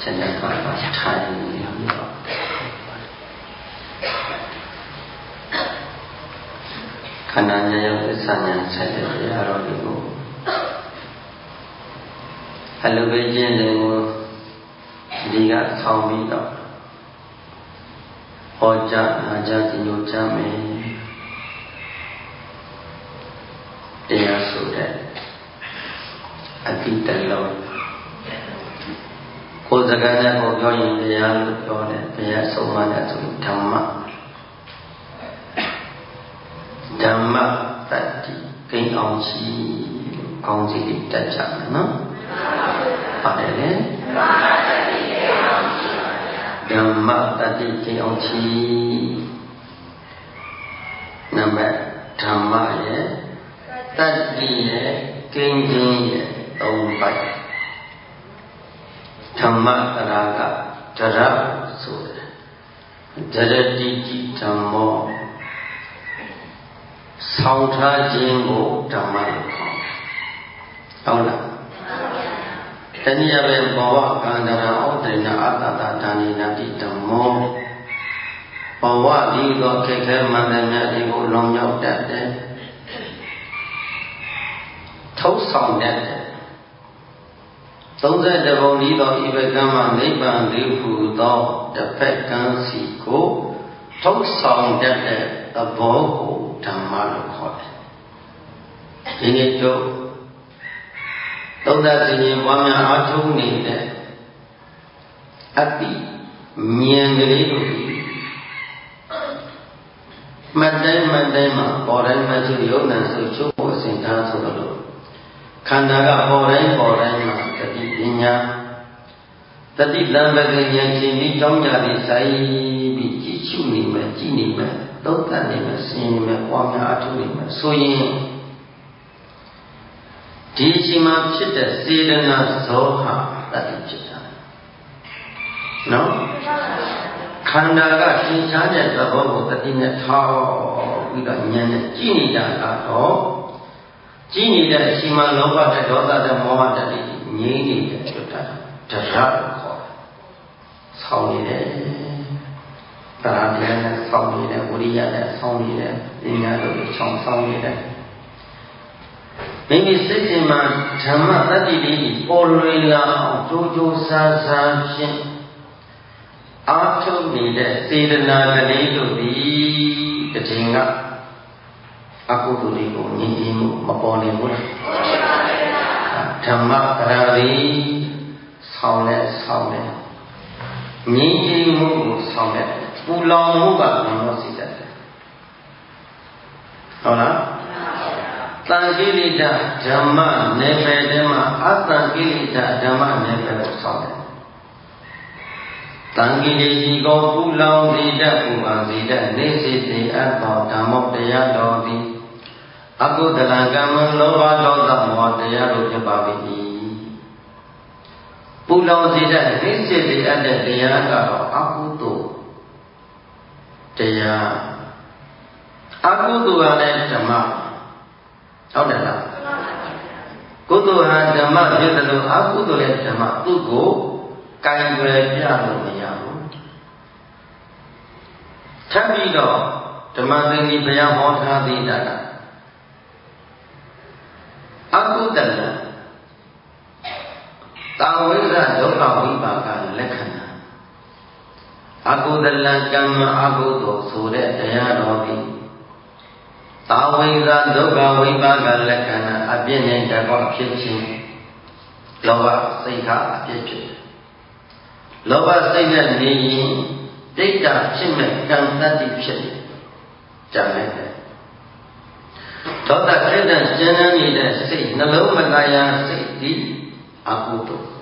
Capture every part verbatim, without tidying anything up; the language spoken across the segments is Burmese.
ฉันจะกลับมาไทยขณะนี้ยังเป็นสัญญาใช้ได้ยารอดีกูฮัลโหลเบจินเดงกูดีก็สองปีต่อพอจะอาจจะติโยจะไม่เดียสุดเลยอธิตลอดโคจรกันเนี่ยพอย้อนเดียลุกย้อนเนี่ยเดียสมาเนี่ยสุดธรรมะธรรมะตัดที่กินเอาชีเอาชีดิตัดจังเนาะอะไรเนี่ยธรรมะตัดที่กินเอาชีนั่นแหละธรรมะเนี่ยตัดที่เนี่ยกินกินเนี่ยตรงไปธรรมะตระกับจระสุดจระติจิธรรมะสาวท้าจิงโกธรรมะเอาละแต่นี่จะเป็นภาวะการดราอุตรินาอัตตาทานินาติธรรมะภาวะนี้ก็แค่แค่มันแต่เนี่ยที่กูลงยกแต่แต่ทุกสองแต่သုံးဆယ်တပုံဤသောဤဘကံမှာနိဗ္ဗာန်လေးဟူသောတစ်ဖက်ကံစီကိုထုတ်ဆောင်တတ်တဲ့သဘောကိုဓမ္မလို့ခေါ်တယ်။ဒီနေ့တို့သုံးသစီရင်ပွားများအားထုတ်နေတဲ့အတ္တိမြင်ကလေးတို့မှတ်တိုင်းမှတ်တိုင်းမှာပေါ်တိုင်းမှချုပ်ယုံနာဆိုချုပ်ဖို့အစဉ်ထားဆိုလို့ခန္ဓာကပေါ်တိုင်းပေါ်တိုင်းမှာတတိပညာတတိလံပကဉာဏ်ချင်းပြီးကြောင်းကြပြီးဆိုင်ပြီးကြည့်ရှုနေမယ်ကြည့်နေမယ်သုံးသပ်နေမယ်ဆင်နေမယ်ပွားများအထုနေမယ်ဆိုရင်ဒီအချိန်မှာဖြစ်တဲ့စေတနာဇောဟာတတိဖြစ်တာနော်ခန္ဓာကသင်္ချာတဲ့သဘောကိုတတိနဲ့ထားပြီးတော့ဉာဏ်နဲ့ကြည့်နေတာကတော့ကြည်နေတဲ့ရှိမှလောဘတဲ့ဒေါသတဲ့မောဟတဲ့ငြိမ်းနေတဲ့ကျွတ်တာတရလို့ခေါ်တယ်။ဆောင်းနေတယ်။တရားတရားနဲ့ဆောင်းနေတယ်ဝိရိယနဲ့ဆောင်းနေတယ်။ဉာဏ်တို့ချောင်းဆောင်းနေတယ်။မိမိစိတ်ရှင်မှာဓမ္မတတ္တိလေးပေါ်လွင်လာအောင်ကြိုးကြိုးစားစားဖြင့်အာထုတ်နေတဲ့စေတနာကလေးတို့သည်တစ်ချိန်ကအကုသိုလ်တွေကိုငြိမ်းချမ်းမှုမပေါ်နိုင်ဘူးလားဓမ္မကရာရီဆောင်းလဲဆောင်းလဲငြိမ်းချမ်းမှုကိုဆောင်းလဲပူလောင်မှုကဘယ်လိုစိတ်တတ်တယ်ဟုတ်လားတန်ကိလေသာဓမ္မနယ်ပယ်ထဲမှာအတန်ကိလေသာဓမ္မနယ်ပယ်ကိုဆောင်းတယ်တန်ကိလေသာကိုပူလောင်စေတတ်ပူပန်စေတတ်နေစေစေအပ်သောဓမ္မတရားတော်သည်အကုသလကမ္မလောဘဒေါသမောဟတရားတို့ဖြစ်ပါ၏ပူလောင်စေတဲ့နှိစ္စစေအပ်တဲ့တရားကတော့အကုသိုလ်တရားအကုသိုလ်ကလည်းဓမ္မဟုတ်တယ်လားကုသိုလ်ဟာဓမ္မဖြစ်တယ်လို့အကုသိုလ်လည်းဓမ္မသူ့ကိုကံွယ်ပြလို့မရဘူးထပ်ပြီးတော့ဓမ္မသင်္ကေဘုရားဟောထားသေးတာကအကုသလတာဝိဇ္ဇဒုက္ခဝိပါကလက္ခဏာအကုသလကမ္မအကုသိုလ်ဆိုတဲ့တရားတော်သည်တာဝိဇ္ဇဒုက္ခဝိပါကလက္ခဏာအပြည့်နဲ့တကွဖြစ်ခြင်းလောဘစိတ်ကအပြည့်ဖြစ်တယ်လောဘစိတ်နဲ့နေရင်ဒိဋ္ဌဖြစ်မဲ့ကံတတ္တိဖြစ်တယ်ကြံလိုက်တယ်ဒေါသစိတ်နဲ့ကျဉ်းနေတဲ့စိတ်နှလုံးမသားရာစိတ်ဒီအကုသိုလ်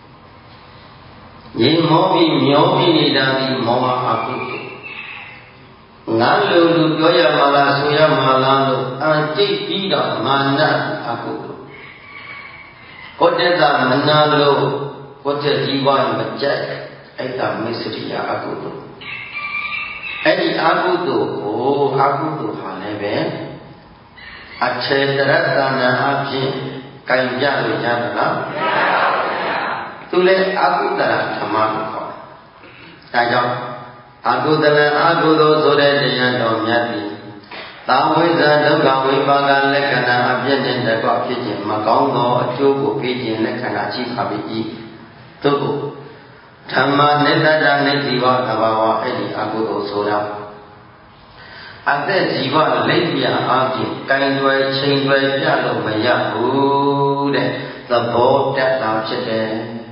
ညီမောပြီးမျောပြီးနေတာဒီမောဟအကုသိုလ်ငါလူလူပြောရမှာလားဆိုရမှာလားလို့အကျိတ်ပြီးတော့မာနအကုသိုလ်ကိုတ္တမနာလို့ကိုတ္တជីវမကြိုက်အဲ့ဒါမစ္စရိယအကုသိုလ်အဲ့ဒီအကုသိုလ်ကိုအကုသိုလ်ဟာလည်းပဲအထေတရတနာအဖြစ်ကံကြလို့ရသလားမရပါဘူးဗျာသူလည်းအကုသလဓမ္မလို့ခေါ်တယ်ဒါကြောင့်အကုသလအကုသိုလ်ဆိုတဲ့တရားတော်မြတ်သည်သာဝိဇ္ဇာဒုက္ခဝိပါကလက္ခဏာအပြည့်နဲ့တကွဖြစ်ခြင်းမကောင်းသောအကျိုးကိုပေးခြင်းလက္ခဏာရှိပါ၏သို့ကိုဓမ္မနိတ္တတနိဇီဝသဘာဝအဲ့ဒီအကုသိုလ်ဆိုတာအသက်ဇီဝလိပ်ပြအားဖြင့်ကင်တွယ်ချိန်တွယ်ပြလို့မရဘူးတဲ့သဘောတတ်တာဖြစ်တယ်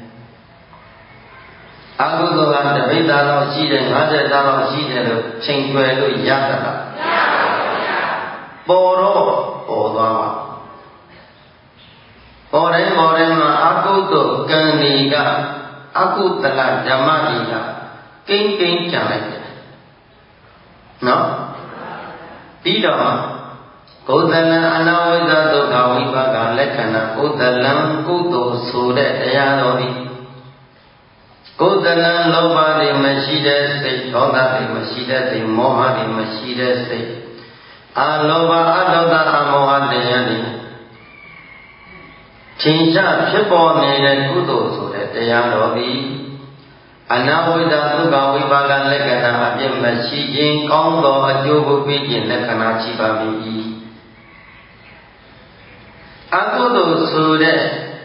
အကုသိုလ်ကတပိဋ္ဌာလောက်ရှိတယ်၅၀သားလောက်ရှိတယ်လို့ချိန်တွယ်လို့ရတာလားမရပါဘူးဗျာပေါ်တော့ပေါ်သွားမှာပေါ်တိုင်းပေါ်တိုင်းမှာအကုသိုလ်ကံဒီကအကုသလဓမ္မဒီကကိန်းကိန်းကြံလိုက်တယ်နော်ပြီးတော့ကုသလံအနာဝိဇ္ဇဒုက္ခဝိပါကလက္ခဏာကုသလံကုသိုလ်ဆိုတဲ့တရားတော်ဒီကုသလံလောဘတွေမရှိတဲ့စိတ်ဒေါသတွေမရှိတဲ့စိတ်မောဟတွေမရှိတဲ့စိတ်အာလောဘအဒေါသအမောဟတရားတွေထင်ရှားဖြစ်ပေါ်နေတဲ့ကုသိုလ်ဆိုတဲ့တရားတော်ဒီအနာဝိဇ္ဇဒုက္ခဝိပါကလက္ခဏာအပြည့်မရှိခြင်းကောင်းသောအကျိုးကိုပေးခြင်းလက္ခဏာရှိပါ၏အကုသိုလ်ဆိုတဲ့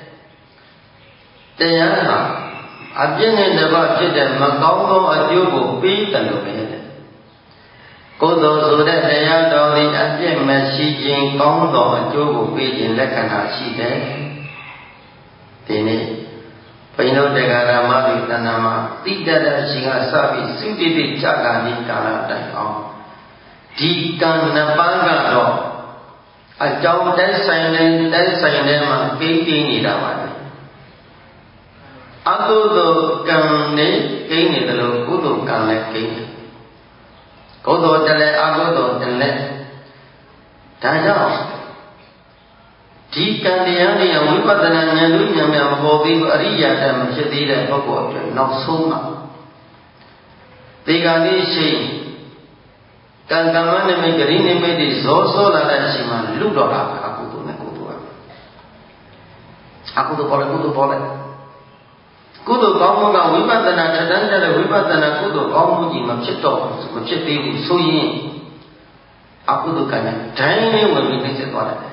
တရားဟာအပြည့်နဲ့တကွဖြစ်တဲ့မကောင်းသောအကျိုးကိုပေးတယ်လို့ပဲကုသိုလ်ဆိုတဲ့တရားတော်သည်အပြည့်မရှိခြင်းကောင်းသောအကျိုးကိုပေးခြင်းလက္ခဏာရှိတယ်ဒီနေ့ဘိန်းတို့တရားဓမ္မတွေတဏ္ဍာမှာတိတ္တရရှင်ကစပြီးစိတ္တိတိကြကာနိကာလတိုင်အောင်ဒီကံနှစ်ပါးကတော့အကြောင်းတိုက်ဆိုင်တဲ့တိုက်ဆိုင်တဲ့မှာကိန်းကိန်းနေတာပါလေအကုသိုလ်ကံနဲ့ကိန်းနေတယ်လို့ကုသိုလ်ကံနဲ့ကိန်းတယ်ကုသိုလ်တလည်းအကုသိုလ်တလည်းဒါကြောင့်ဒီကံတရားတွေဝိပဿနာဉာဏ်တို့ဉာဏ်များမပေါ်ပြီးအရိယာတမဖြစ်သေးတဲ့ပုဂ္ဂိုလ်အတွက်နောက်ဆုံးမှာဒီကံဒီရှိကံကမ္မနိမိတ်ဂရိနိမိတ်ဒီဇောစောလာတဲ့အချိန်မှာလွတ်တော့တာအကုသိုလ်နဲ့ကုသိုလ်အကုသိုလ်ပေါ်လိုက်ကုသိုလ်ပေါ်လိုက်ကုသိုလ်ကောင်းမှုကဝိပဿနာတန်းတဲ့ဝိပဿနာကုသိုလ်ကောင်းမှုကြီးမဖြစ်တော့မဖြစ်သေးဘူးဆိုရင်အကုသိုလ်ကံနဲ့ဒိုင်းလေးဝင်ပြီးသိစေသွားတယ်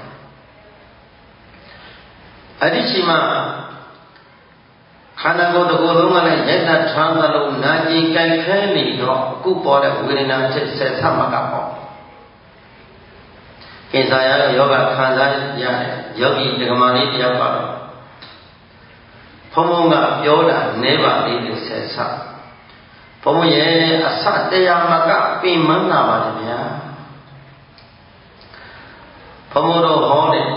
အဲ့ဒီချိန်မှာခန္ဓာကိုယ်တစ်ခုလုံးကလည်းရက်တထမ်းသလုံးနာကျင်ကြိုက်ခဲနေတော့အခုပေါ်တဲ့ဝေဒနာဖြစ်ဆက်ဆံမှာကပေါ့ကိစ္စရယောဂခံစားရတယ်ယောဂီဒကမာလေးတယောက်ပါတော့ဘုံဘုံကပြောတာနဲပါလေးနဲ့ဆက်ဆံဘုံဘုံရဲ့အစတရားမကပြင်မနာပါလေဗျာဘုံဘုံတို့ဟောတယ်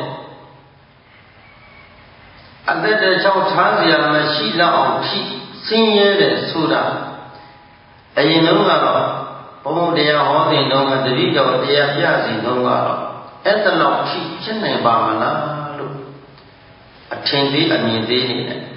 အသက်တချောင်းထားစရာမရှိတော့အောင်ထိဆင်းရဲတဲ့ဆိုတာအရင်တုန်းကတော့ဘုံဘုံတရားဟောတဲ့တုန်းကတတိတော်တရားပြစီတုန်းကတော့အဲ့တလောက်ထိဖြစ်နိုင်ပါမလားလို့အထင်သေးအမြင်သေးနေတယ်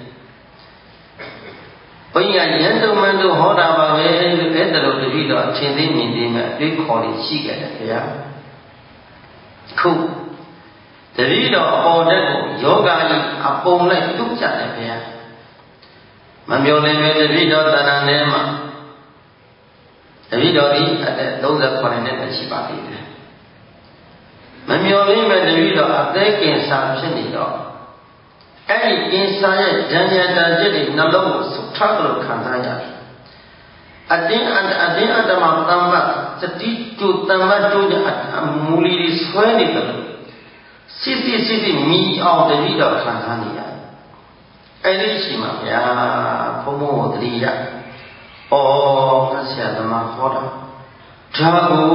ဘုရားရန်တုံမန်တို့ဟောတာပါပဲလို့အဲ့တလို့တတိတော်အထင်သေးမြင်သေးမဲ့အတွေးခေါ်နေရှိခဲ့တယ်ဗျာခုတတိတော်အပေါ်တက်ကိုယောဂကြီးအပုံလိုက်တုတ်ကြတယ်ဗျာမမျောလင်းပဲတတိတော်တဏ္ဍာထဲမှာတတိတော်ဒီအသက်သုံးဆယ်ခုနှစ်နဲ့ရှိပါသေးတယ်မမျောလင်းပဲတတိတော်အသက်ကင်ဆာဖြစ်နေတော့အဲ့ဒီကင်ဆာရဲ့ဉာဏ်ဉာဏ်တာจิตတွေနှလုံးကိုဆုထားလို့ခံစားရတယ်အတင်းအအတင်းအတ္တမတမ္မစတိတုတမ္မတုအမူလီဆွဲနေတယ်စစ်စစ်စစ်စစ်မြည်အောင်တတိတော်ခံစားနေရတယ်အဲ့ဒီရှိမှာဗျာဘုံဘုံကိုတတိယဩငါဆရာသမားဟောတာဒါကို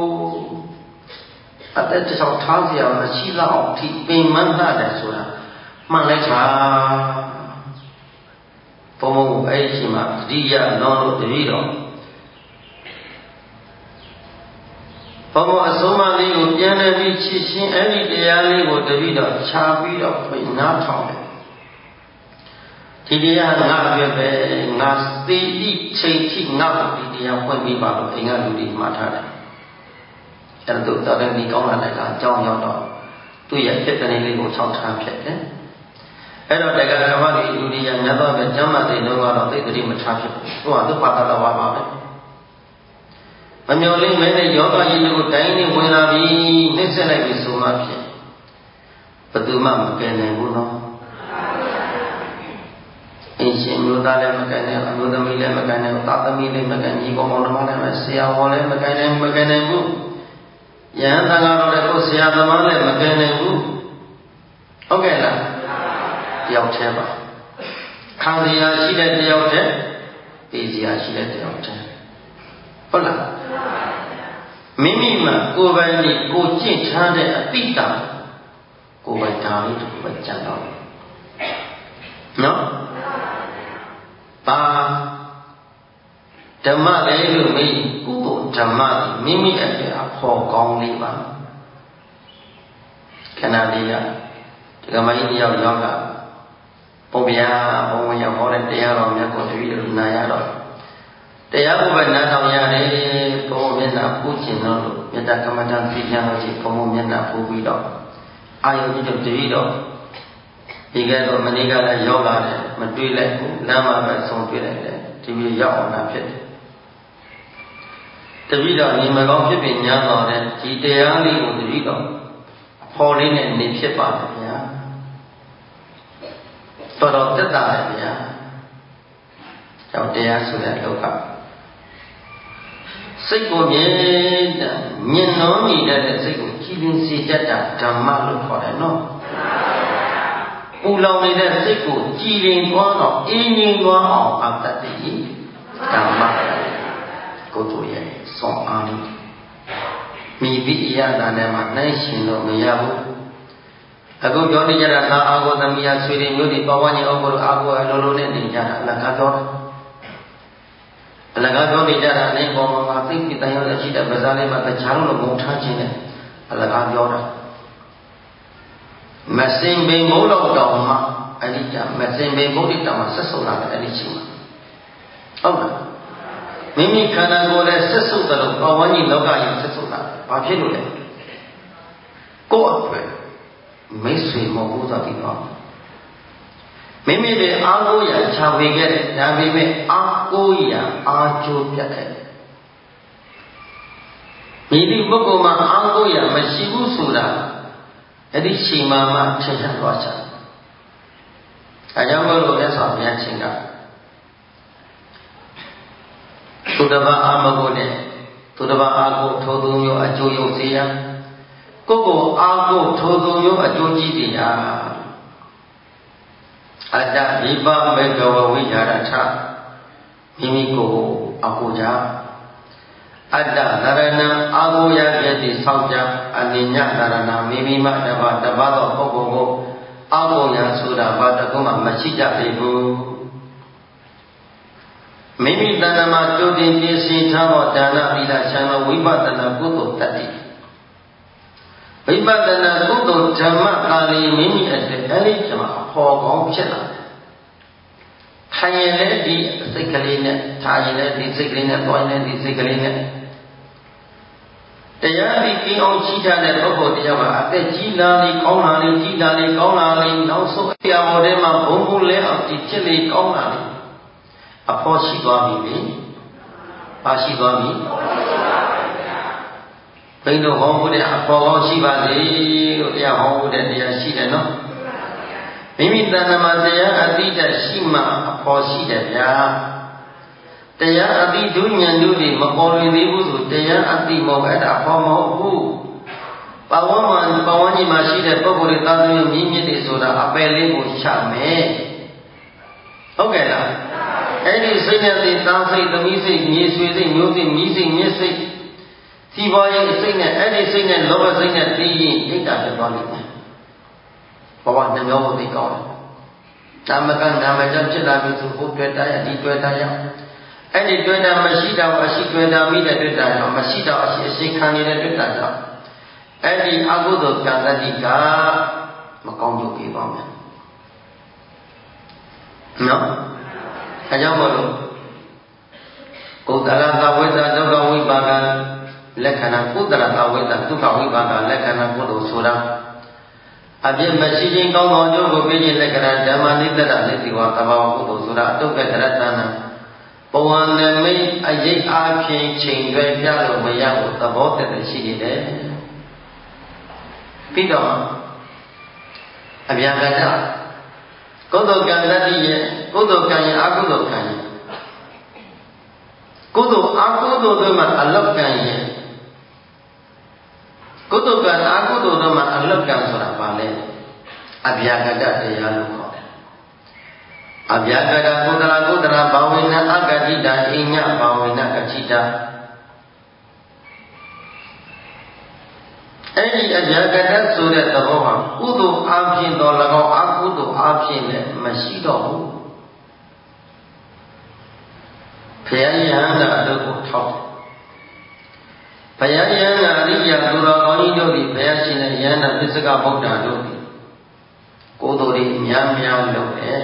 အသက်တစ်ချောင်းထားစရာမရှိတော့အောင်ထိပင်မနှတယ်ဆိုတာမှန်လိုက်တာဘုံဘုံအဲ့ဒီရှိမှာတတိယနောလို့တတိတော်ဘုံဘုံအဆုံးမလေးကိုပြန်နေပြီးချစ်ချင်းအဲ့ဒီတရားလေးကိုတပိတော့ခြာပြီးတော့ပြင်နားထောင်တယ်ဒီတရားငါပြပဲငါသိတိချိန်ထိငါ့ကိုဒီတရားဖွင့်ပြီးပါလို့အိမ်ကလူတွေမှားထားတယ်အဲ့ဒါတော့တော်တယ်ဒီကောင်းလာတယ်ကအကြောင်းရောက်တော့သူ့ရဲ့ဖြစ်တဲ့လေးကို၆ထားဖြစ်တယ်အဲ့တော့တရားဓမ္မတွေလူတွေကမြတ်သောဘုရားကျမ်းမာတဲ့နှုန်းကတော့သိတိမထားဖြစ်ဘူးသူကသူ့ဘာသာတော်ပါပါပဲမမျော်လင့်မဲနဲ့ယောဂကြီးတွေကိုတိုင်းနဲ့ဝင်လာပြီးနှိမ့်ဆက်လိုက်ပြီးဆိုမှဖြစ်ဘယ်သူမှမကယ်နိုင်ဘူးနော်အင်းရှင်မျိုးသားလည်းမကယ်နိုင်ဘူးအမျိုးသမီးလည်းမကယ်နိုင်ဘူးသားသမီးလည်းမကယ်ညီကောင်မောင်နှမလည်းမဆရာဝန်လည်းမကယ်နိုင်ဘူးမကယ်နိုင်ဘူးယဟန်သံဃာတော်လည်းကိုဆရာသမားလည်းမကယ်နိုင်ဘူးဟုတ်ကဲ့လားတယောက်တည်းပါခံစရာရှိတဲ့တယောက်တည်းသိစရာရှိတဲ့တယောက်တည်းဟုတ်လားမိမိမှာကိုယ်ပိုင်နဲ့ကိုကျင့်ထားတဲ့အတိတ်တာကိုယ်ပိုင်ဓာတ်လေးတစ်ခုပဲကြံတော့နော်ပါဓမ္မလေးလို့မိကုသိုလ်ဓမ္မမိမိအတွက်အဖို့ကောင်းလေးပါခဏလေးကဒီကမကြီးတယောက်ရောက်တာပုံပြာဘုံဝင်ရောက်ဟောတဲ့တရားတော်မြတ်ကိုတပည့်တော်နာရတော့တရားကိုပဲနားထောင်ရတယ်ဘုံမျက်နှာပူးကျင်တော့လို့မေတ္တာကမ္မဋ္ဌာန်းသိချင်လို့ရှိဘုံမျက်နှာပူးပြီးတော့အာယုကြီးတို့တပည့်တော်ဒီကတော့မနေ့ကလည်းရောက်လာတယ်မတွေ့လိုက်ဘူးလမ်းမှာပဲဆုံးတွေ့လိုက်တယ်ဒီလိုရောက်အောင်တာဖြစ်တယ်တပည့်တော်ညီမကောင်းဖြစ်ပြီးညာတော်တဲ့ဒီတရားလေးကိုတပည့်တော်အဖော်လေးနဲ့နေဖြစ်ပါတယ်ဗျာတော်တော်တက်တာပဲဗျာကြောင့်တရားဆိုတဲ့လောကစိတ်ကိုမြင်တဲ့မြင်နှောမိတဲ့စိတ်ကိုကြည်လင်စေတတ်တာဓမ္မလို့ခေါ်တယ်နော်ပူလောင်နေတဲ့စိတ်ကိုကြည်လင်သွားတော့အင်းငြိမ်သွားအောင်အပ်တတ်တယ်ဓမ္မကိုယ်တို့ရဲ့ဆောင်းအားလေးမိပိယတာနဲ့မှနှိုင်းရှင်လို့မရဘူးအခုပြောနေကြတာသာအာဂောသမီးယာဆွေတွေမျိုးတွေပဝန်းကျင်အုပ်ကိုအာဂောအလိုလိုနဲ့နေကြတာအလကားပြောတယ်အလကားပြောနေကြတာလည်းပေါ်မှာသိပြီးတန်ရုံးရှိတဲ့ဗဇာလေးမှာတခြားလို့မုံထားခြင်းနဲ့အလကားပြောတာမစင်ပင်ဘုံတော်တော်မှာအဲ့ဒီကမစင်ပင်ဘုဒ္ဓတော်မှာဆက်ဆုပ်လာတယ်အဲ့ဒီချိန်မှာဟုတ်လားမိမိခန္ဓာကိုယ်လည်းဆက်ဆုပ်တယ်လို့ပဝန်းကျင်လောကကြီးဆက်ဆုပ်လာတယ်ဘာဖြစ်လို့လဲကိုယ့်အတွက်မိတ်ဆွေမဟုတ်ဘူးဆိုပြီးတော့မိမိတွေအားကိုးရချဝေခဲ့တယ်ဒါပေမဲ့အားကိုးရအားကျိုးပြတ်ခဲ့တယ်မိဒီပုဂ္ဂိုလ်မှာအားကိုးရမရှိဘူးဆိုတာအဲ့ဒီချိန်မှမှထင်ရှားသွားချင်အဲကြောင့်မလို့လဲဆိုပြန်ချင်းကသူတပအာမကိုနဲ့သူတပအာကိုထိုးသူမျိုးအကျိုးရုပ်စေရကိုယ်ကိုအားကိုထိုးသူမျိုးအကျိုးကြည့်တရားအတ္တဒီပမေကဝဝိဟာရထမိမိကိုယ်အကိုကြအတ္တသရဏအာကိုရခဲ့သည့်ဆောက်ကြအနိညသရဏမိမိမတပါတပါသောပုဂ္ဂိုလ်ကိုအာကိုရဆိုတာဘာတကုမှမရှိကြသေးဘူးမိမိတဏ္ဍမှာကြိုတင်ပြည့်စည်ထားသောဒါနသီလချမ်းသာဝိပဿနာကုသိုလ်တတ္တိဝိပဿနာကုသိုလ်ဓမ္မကာလီမိမိအတွက်အဲဒီကျမှအဖော်ကောင်းဖြစ်လာတယ်။ထိုင်ရင်လည်းဒီစိတ်ကလေးနဲ့ထားရင်လည်းဒီစိတ်ကလေးနဲ့တွိုင်းရင်ဒီစိတ်ကလေးနဲ့တရားဒီကိအောင်ချီးထားတဲ့ပုဂ္ဂိုလ်တရားကအသက်ကြီးလာလေကောင်းလာလေကြီးလာလေကောင်းလာလေနောက်ဆုံးအရာပေါ်ထဲမှာဘုံဘုံလဲအောင်ဒီဖြစ်လေကောင်းလာလေအဖော်ရှိသွားပြီလေ။ပါရှိသွားပြီ။ဘိန်းတို့ဟောဖို့တဲ့အဖော်ကောင်းရှိပါစေလို့တရားဟောဖို့တဲ့တရားရှိတယ်နော်မိမိတဏ္ဍမှာတရားအတိတ်ရှိမှအဖော်ရှိတယ်ဗျာတရားအတိဒုဉဏ်တို့တွေမပေါ်လွင်သေးဘူးဆိုတရားအတိမဟုတ်အဲ့ဒါအဖော်မဟုတ်ဘူးပဝန်းမှာပဝန်းကြီးမှာရှိတဲ့ပုဂ္ဂိုလ်တွေသာသမီမြင့်မြင့်တွေဆိုတာအပယ်လေးကိုချမယ်ဟုတ်ကဲ့လားအဲ့ဒီစိတ်နဲ့သိသားစိတ်သမီးစိတ်မြေဆွေစိတ်မျိုးစိတ်မြည်စိတ်မြစ်စိတ်စီပွားရေးစိတ်နဲ့အဲ့ဒီစိတ်နဲ့လောဘစိတ်နဲ့သိရင်ဣဒ္ဓဖြစ်သွားလိမ့်မယ်ဘဝနှမျိုးကိုသိကောင်းတယ်နာမကနာမကြောင့်ဖြစ်လာပြီဆိုဟိုတွေ့တာရဒီတွေ့တာရအဲ့ဒီတွေ့တာမရှိတော့အရှိတွေ့တာမိတဲ့တွေ့တာရောမရှိတော့အရှိအရှိခံနေတဲ့တွေ့တာကြောင့်အဲ့ဒီအကုသိုလ်ကံတတိကမကောင်းကျိုးပေးပါမယ်နော်အဲကြောင့်မို့လို့ကုသလသဝိတ္တဒုက္ခဝိပါကလက္ခဏာကုသလသဝိတ္တဒုက္ခဝိပါကလက္ခဏာကုသိုလ်ဆိုတာအပြည့်မရှိခြင်းကောင်းသောကျိုးကိုပေးခြင်းလက္ခဏာဓမ္မနိတ္တရနိတိဝါသဘာဝကုသိုလ်ဆိုတာအတုပ္ပတရတနာဘဝနမိတ်အရေးအားဖြင့်ချိန်ရွယ်ပြလို့မရဘူးသဘောတည်းရှိနေတယ်ပြီးတော့အဗျာကတကုသိုလ်ကံတတိယကုသိုလ်ကံရဲ့အကုသိုလ်ကံရဲ့ကုသိုလ်အကုသိုလ်တို့မှာအလောက်ကံရဲ့ကုသိုလ်ကံအကုသိုလ်တို့မှာအလောက်ကံဆိုတာဘာလဲအဗျာကတတရားလို့ခေါ်တယ်အဗျာကတကုသလကုသလဘာဝေနအဂတိတာအိညဘာဝေနကတိတာအဲ့ဒီအဗျာကတဆိုတဲ့သဘောဟာကုသိုလ်အဖြစ်တော်၎င်းအကုသိုလ်အဖြစ်လည်းမရှိတော့ဘူးဘုရားယဟန္တာတို့ကိုထောက်ဘုရားယဟန္တာအရိယာသူတော်ကောင်းကြီးတို့သည်ဘုရားရှင်ရဲ့ယဟန္တာပစ္စကဗုဒ္ဓတို့သည်ကိုယ်တော်တွေများများလုပ်တယ်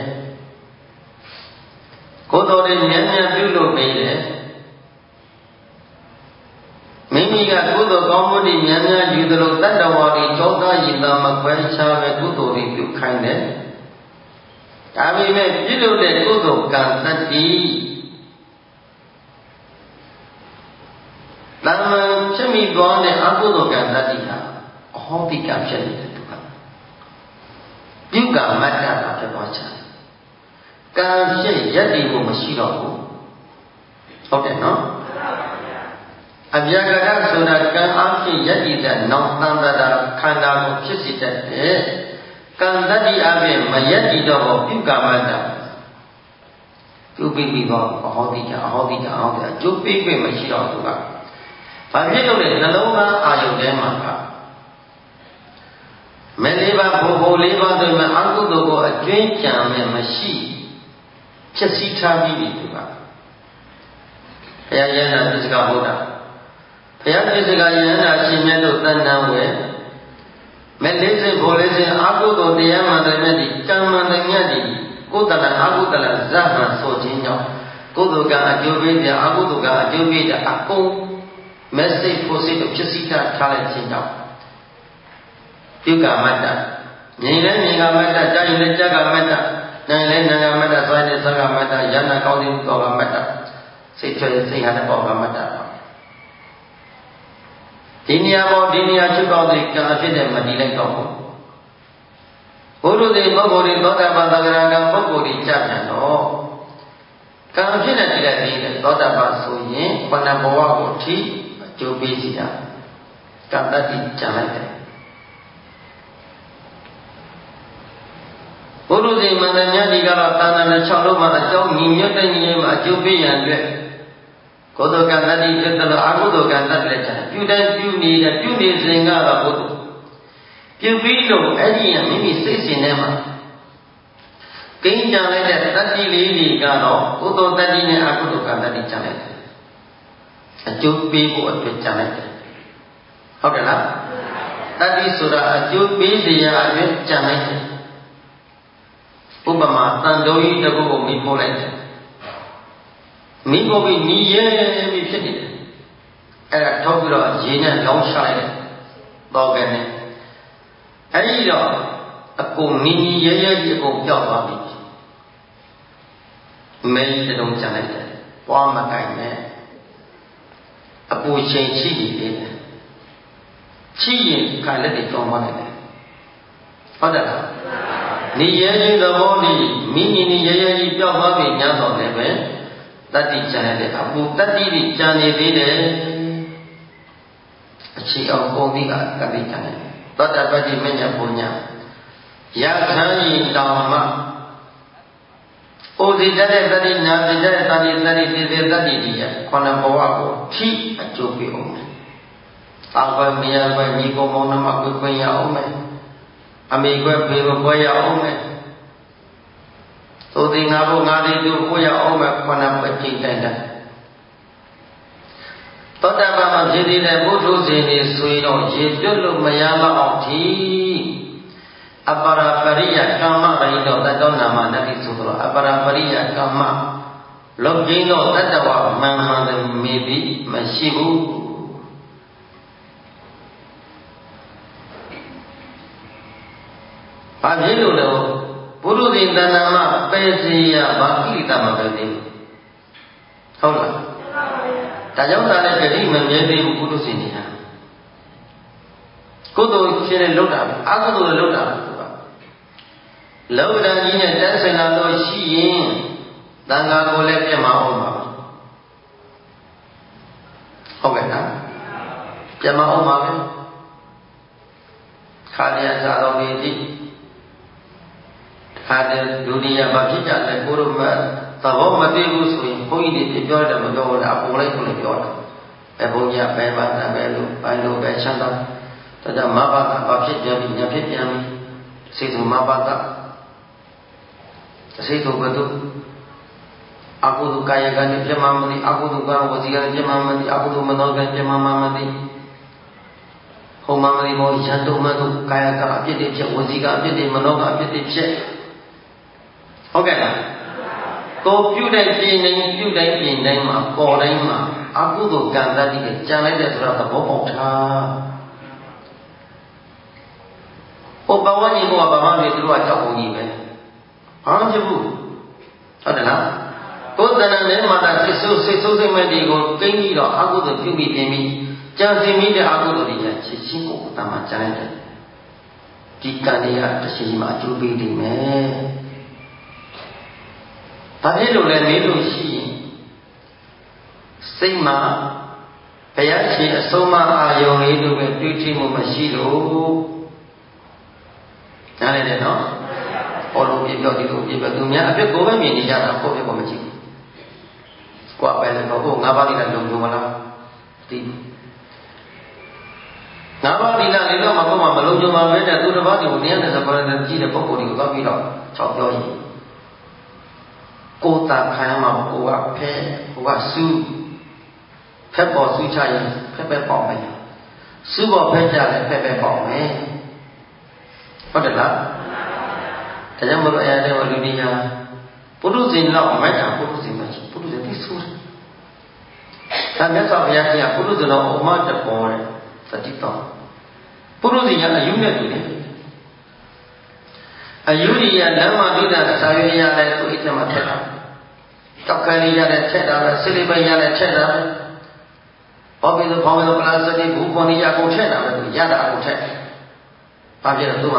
ကိုယ်တော်တွေများများပြုလုပ်ပေးတယ်မိမိကကုသိုလ်ကောင်းမှုတွေများများယူသလိုတတ္တဝါတွေကြောသားရင်သာမခွဲခြားပဲကုသိုလ်တွေပြုခိုင်းတယ်ဒါပေမဲ့ပြုလုပ်တဲ့ကုသိုလ်ကံတတ္တိတမ္မဖြစ်မိသွားတဲ့အကုသိုလ်ကံတတ္တိဟာအဟောတိကဖြစ်နေတဲ့သူကပြုကမတ္တတာဖြစ်သွားချင်ကံဖြစ်ရည်တည်ဖို့မရှိတော့ဘူးဟုတ်တယ်နော်အဗျာကတဆိုတာကံအဖြစ်ရည်တည်တဲ့နောက်တန်တရာခန္ဓာကိုဖြစ်စေတတ်တဲ့ကံတတ္တိအပြင်မရည်တည်တော့ပြုကမတ္တပြုပြီးပြီးတော့အဟောတိကအဟောတိကအဟောတိအကျိုးပေးပေးမရှိတော့ဘူးကဘာဖြစ်လို့လဲနှလုံးသားအာယုန်ထဲမှာကမလေးပါဘိုလ်ဘိုလ်လေးပါဆိုမှအကုသိုလ်ကိုအကျွင်းကြံမဲ့မရှိဖြစ်စည်းထားပြီးပြီသူကဘုရားယန္တာပစ္စကဗုဒ္ဓဘုရားပစ္စကယန္တာရှင်မြတ်တို့တဏ္ဍဝေမလေးစင်ဘိုလ်လေးစင်အကုသိုလ်တရားမှန်တယ်မြတ်ဒီကံမှန်တယ်မြတ်ဒီကိုယ်တဏအကုသလဇတ်မှန်ဆိုခြင်းကြောင့်ကုသိုလ်ကအကျိုးပေးတယ်အကုသိုလ်ကအကျိုးပေးတယ်အကုန်message ပို့စစ်တော့ဖြစ်စီထားထားလိုက်ခြင်းကြောင့်ပြုကမတ္တငြိမ်လဲငြိမ်ကမတ္တကြာရင်လည်းကြာကမတ္တနိုင်လဲနာကမတ္တဆွဲတဲ့သကမတ္တယန္နာကောင်းတဲ့ကောကမတ္တစိတ်ထွက်စိတ်ဟာတဲ့ကောကမတ္တဒီနေရာပေါ်ဒီနေရာချုပ်တော့တဲ့ကံအဖြစ်နဲ့မတည်လိုက်တော့ဘူးဘုရုသေပုဂ္ဂိုလ်တွေသောတာပန်သဂရကပုဂ္ဂိုလ်တွေကြပြန်တော့ကံအဖြစ်နဲ့တည်လိုက်ပြီးသောတာပန်ဆိုရင်ခန္ဓာဘဝကိုထိကျိုးပေးစီတာကံတတ္တိကြံလိုက်တယ်ဘုရုဇေမန္တညတိကတော့တာဏနဲ့၆လုံးမှာအကြောင်းညီညွတ်တဲ့ညီမှာအကျိုးပေးရန်အတွက်ကုသိုလ်ကံတတ္တိဖြစ်တယ်လို့အကုသိုလ်ကံတတ္တိလည်းကြံပြုတိုင်းပြုနေတဲ့ပြုနေစဉ်ကတော့ဘုသူပြုပြီးလို့အဲ့ဒီမိမိစိတ်စဉ်ထဲမှာကိန်းကြံလိုက်တဲ့တတ္တိလေးတွေကတော့ကုသိုလ်တတ္တိနဲ့အကုသိုလ်ကံတတ္တိကြံလိုက်တယ်အကျိုးပေးဖို့အတွက်ကြံလိုက်တယ်ဟုတ်တယ်လားတတ္တိဆိုတာအကျိုးပေးစရာအတွက်ကြံလိုက်တယ်ဥပမာတန်တော်ကြီးတစ်ခုကိုမိဖို့လိုက်တယ်မိဖို့ပြီးညီရဲပြီးဖြစ်နေတယ်အဲ့ဒါထုတ်ပြီးတော့ရေနဲ့လောင်းချလိုက်တယ်တော့ကနေအဲ့ဒီတော့အကုန်ညီညီရဲရဲကြီးအကုန်ပြောက်သွားပြီမဲကြီးတုံးကြံလိုက်တယ်ပွားမကိုင်နဲ့အပူချိန်ချိနေတယ်ချိရင်ခါလက်တွေတောင်းသွားတယ်ဟုတ်တယ်လားနေရဲကြီးသဘောဒီမိမိနေရဲရဲကြီးပြောက်သွားပြီညာတော့လည်းပဲတတ္တိကြံရတဲ့အပူတတ္တိကြီးကြံနေသေးတယ်အခြေအောင်ပုံပြီးကတတ္တိကြံတယ်သောတာပတ္တိမညပုညရခံရင်တောင်မှဩဇိတတဲ့တတိနာဇိတတဲ့တတိတတိသေသေတတိဒီရခန္ဓာဘဝကိုထိအကျိုးပေးအောင်မယ်။တောင်ပဲမရပဲညီကိုမောင်နှမကိုခွင့်ရအောင်မယ်။အမေကွယ်ဖေကိုခွဲရအောင်မယ်။သို့ဒီငါဘုငါဒီသူကိုရအောင်မယ်ခန္ဓာပတိတိုင်တာ။သောတာပန်မှာဖြစ်တဲ့ဘုထုဇဉ်တွေဆွေတော့ရေတွတ်လို့မရတော့အောင်ဒီအပရာပရိယကမ္မပရိတောတတ္တောနာမနတိဆိုတော့အပရာပရိယကမ္မလောကင်းတော့တတ္တဝမှန်မှန်တယ်မေးပြီးမရှိဘူးဘာဖြစ်လို့လဲဘုရုဇင်တဏ္ဍာမပယ်စီရဘာကိလေသာမပယ်သေးဘူးဟုတ်လားဒါကြောင့်သာလည်းဂတိမမြဲသေးဘူးဘုရုဇင်နေတာကုသိုလ်ဖြစ်တဲ့လောက်တာအကုသိုလ်လောက်တာသူကလောကဓာတ်ကြီးနဲ့တက်ဆိုင်လာလို့ရှိရင်တန်ခါကိုလည်းပြတ်မအောင်ပါဟုတ်ကဲ့နော်ပြတ်မအောင်ပါပဲခါရရစာတော်ကြီးဒီခါတဲ့ဒုတိယဘာဖြစ်ကြလဲကိုရမသဘောမသိဘူးဆိုရင်ဘုန်းကြီးတွေပြောတယ်မပြောဘူးလားအပုံလိုက်ကိုလည်းပြောတာပဲဘုန်းကြီးကပဲပါတာပဲလို့ပဲလို့ပဲချမ်းသာတတမဘာကဘာဖြစ်ပြန်ပြီညာဖြစ်ပြန်ပြီစေသူမဘာကအစေသူဘဒုအကုသိုလ်ကာယကံပြမမတိအကုသိုလ်ကံဝစီကံပြမမတိအကုသိုလ်မနောကံပြမမတိဟောမမတိဘောယံတုမတုကာယကအပြစ်တွေဖြစ်ဝစီကအပြစ်တွေမနောကအပြစ်တွေဖြစ်ဟုတ်ကဲ့လားကိုပြုတဲ့ပြင်နေပြုတဲ့ပြင်တိုင်းမှာပေါ်တိုင်းမှာအကုသိုလ်ကံတတိကကြံလိုက်တဲ့ဆိုတာသဘောပေါက်တာဟိုဘဝကြီးကဘာမှမဖြစ်သူတို့ကကြောက်ကုန်ကြီးပဲဘာမှဖြစ်ဘူးဟုတ်တယ်လားကိုယ်တဏ္ဍာနဲ့မှတာစိတ်ဆိုးစိတ်ဆိုးစိတ်မဲ့ဒီကိုကိန်းပြီးတော့အကုသိုလ်ပြုပြီးပြင်ပြီးကြံစည်မိတဲ့အကုသိုလ်တွေချစ်ချင်းကိုအတမကြံလိုက်တယ်ဒီကံတွေကတစ်ချိန်မှာအကျိုးပေးနေမယ်ဘာဖြစ်လို့လဲမေးလို့ရှိရင်စိတ်မှာဘုရားရှင်အဆုံးအမအာယုံလေးတို့ပဲတွေ့ထိမှုမရှိလို့နားလည်တယ်နော်ဟောလို့ပြပြောဒီလိုပြပြောသူများအပြစ်ကိုပဲမြင်နေကြတာကိုယ့်ဘက်ကိုမကြည့်ဘူးကိုယ်ပဲလည်းတော့ဟိုငါးပါးတိကလုံလုံမလားဒီငါးပါးတိကလေးတော့မကောင်းမှမလုံလုံမှပဲတဲ့သူတစ်ပါးကိုတရားနဲ့စပါးနဲ့ကြည့်တဲ့ပုံကိုယ်ကိုသွားပြီးတော့ချောက်ပြောရင်ကိုယ်တာခံမှာကိုယ်ကဖဲကိုယ်ကစူးဖက်ပေါ်စူးချရင်ဖက်ပဲပေါက်မယ်စူးပေါ်ဖက်ကြလည်းဖက်ပဲပေါက်မယ်ဟုတ်တယ်လားဒါကြောင့်မလို့အဲ့ဒါကိုလူဒီဟာပုရုဇဉ်လောက်မိုက်တာပုရုဇဉ်မရှိပုရုဇဉ်သိဆိုးတယ်ဒါမြတ်စွာဘုရားကြီးကပုရုဇဉ်တော်ဥမတပေါ်တဲ့သတိတော်ပုရုဇဉ်ကအယူနဲ့တူတယ်အယူကြီးကလမ်းမှာတွေ့တာစာရွေးရတဲ့သူ့အိတ်ထဲမှာထက်တာတောက်ကလေးရတဲ့ထက်တာပဲစိလိပိရတဲ့ထက်တာပဲဘောပိသောဘောင်းသောပလာစတိဘူပေါ်နေရကုန်ထက်တာပဲသူရတာကုန်ထက်ဘာဖြစ်လို့သူ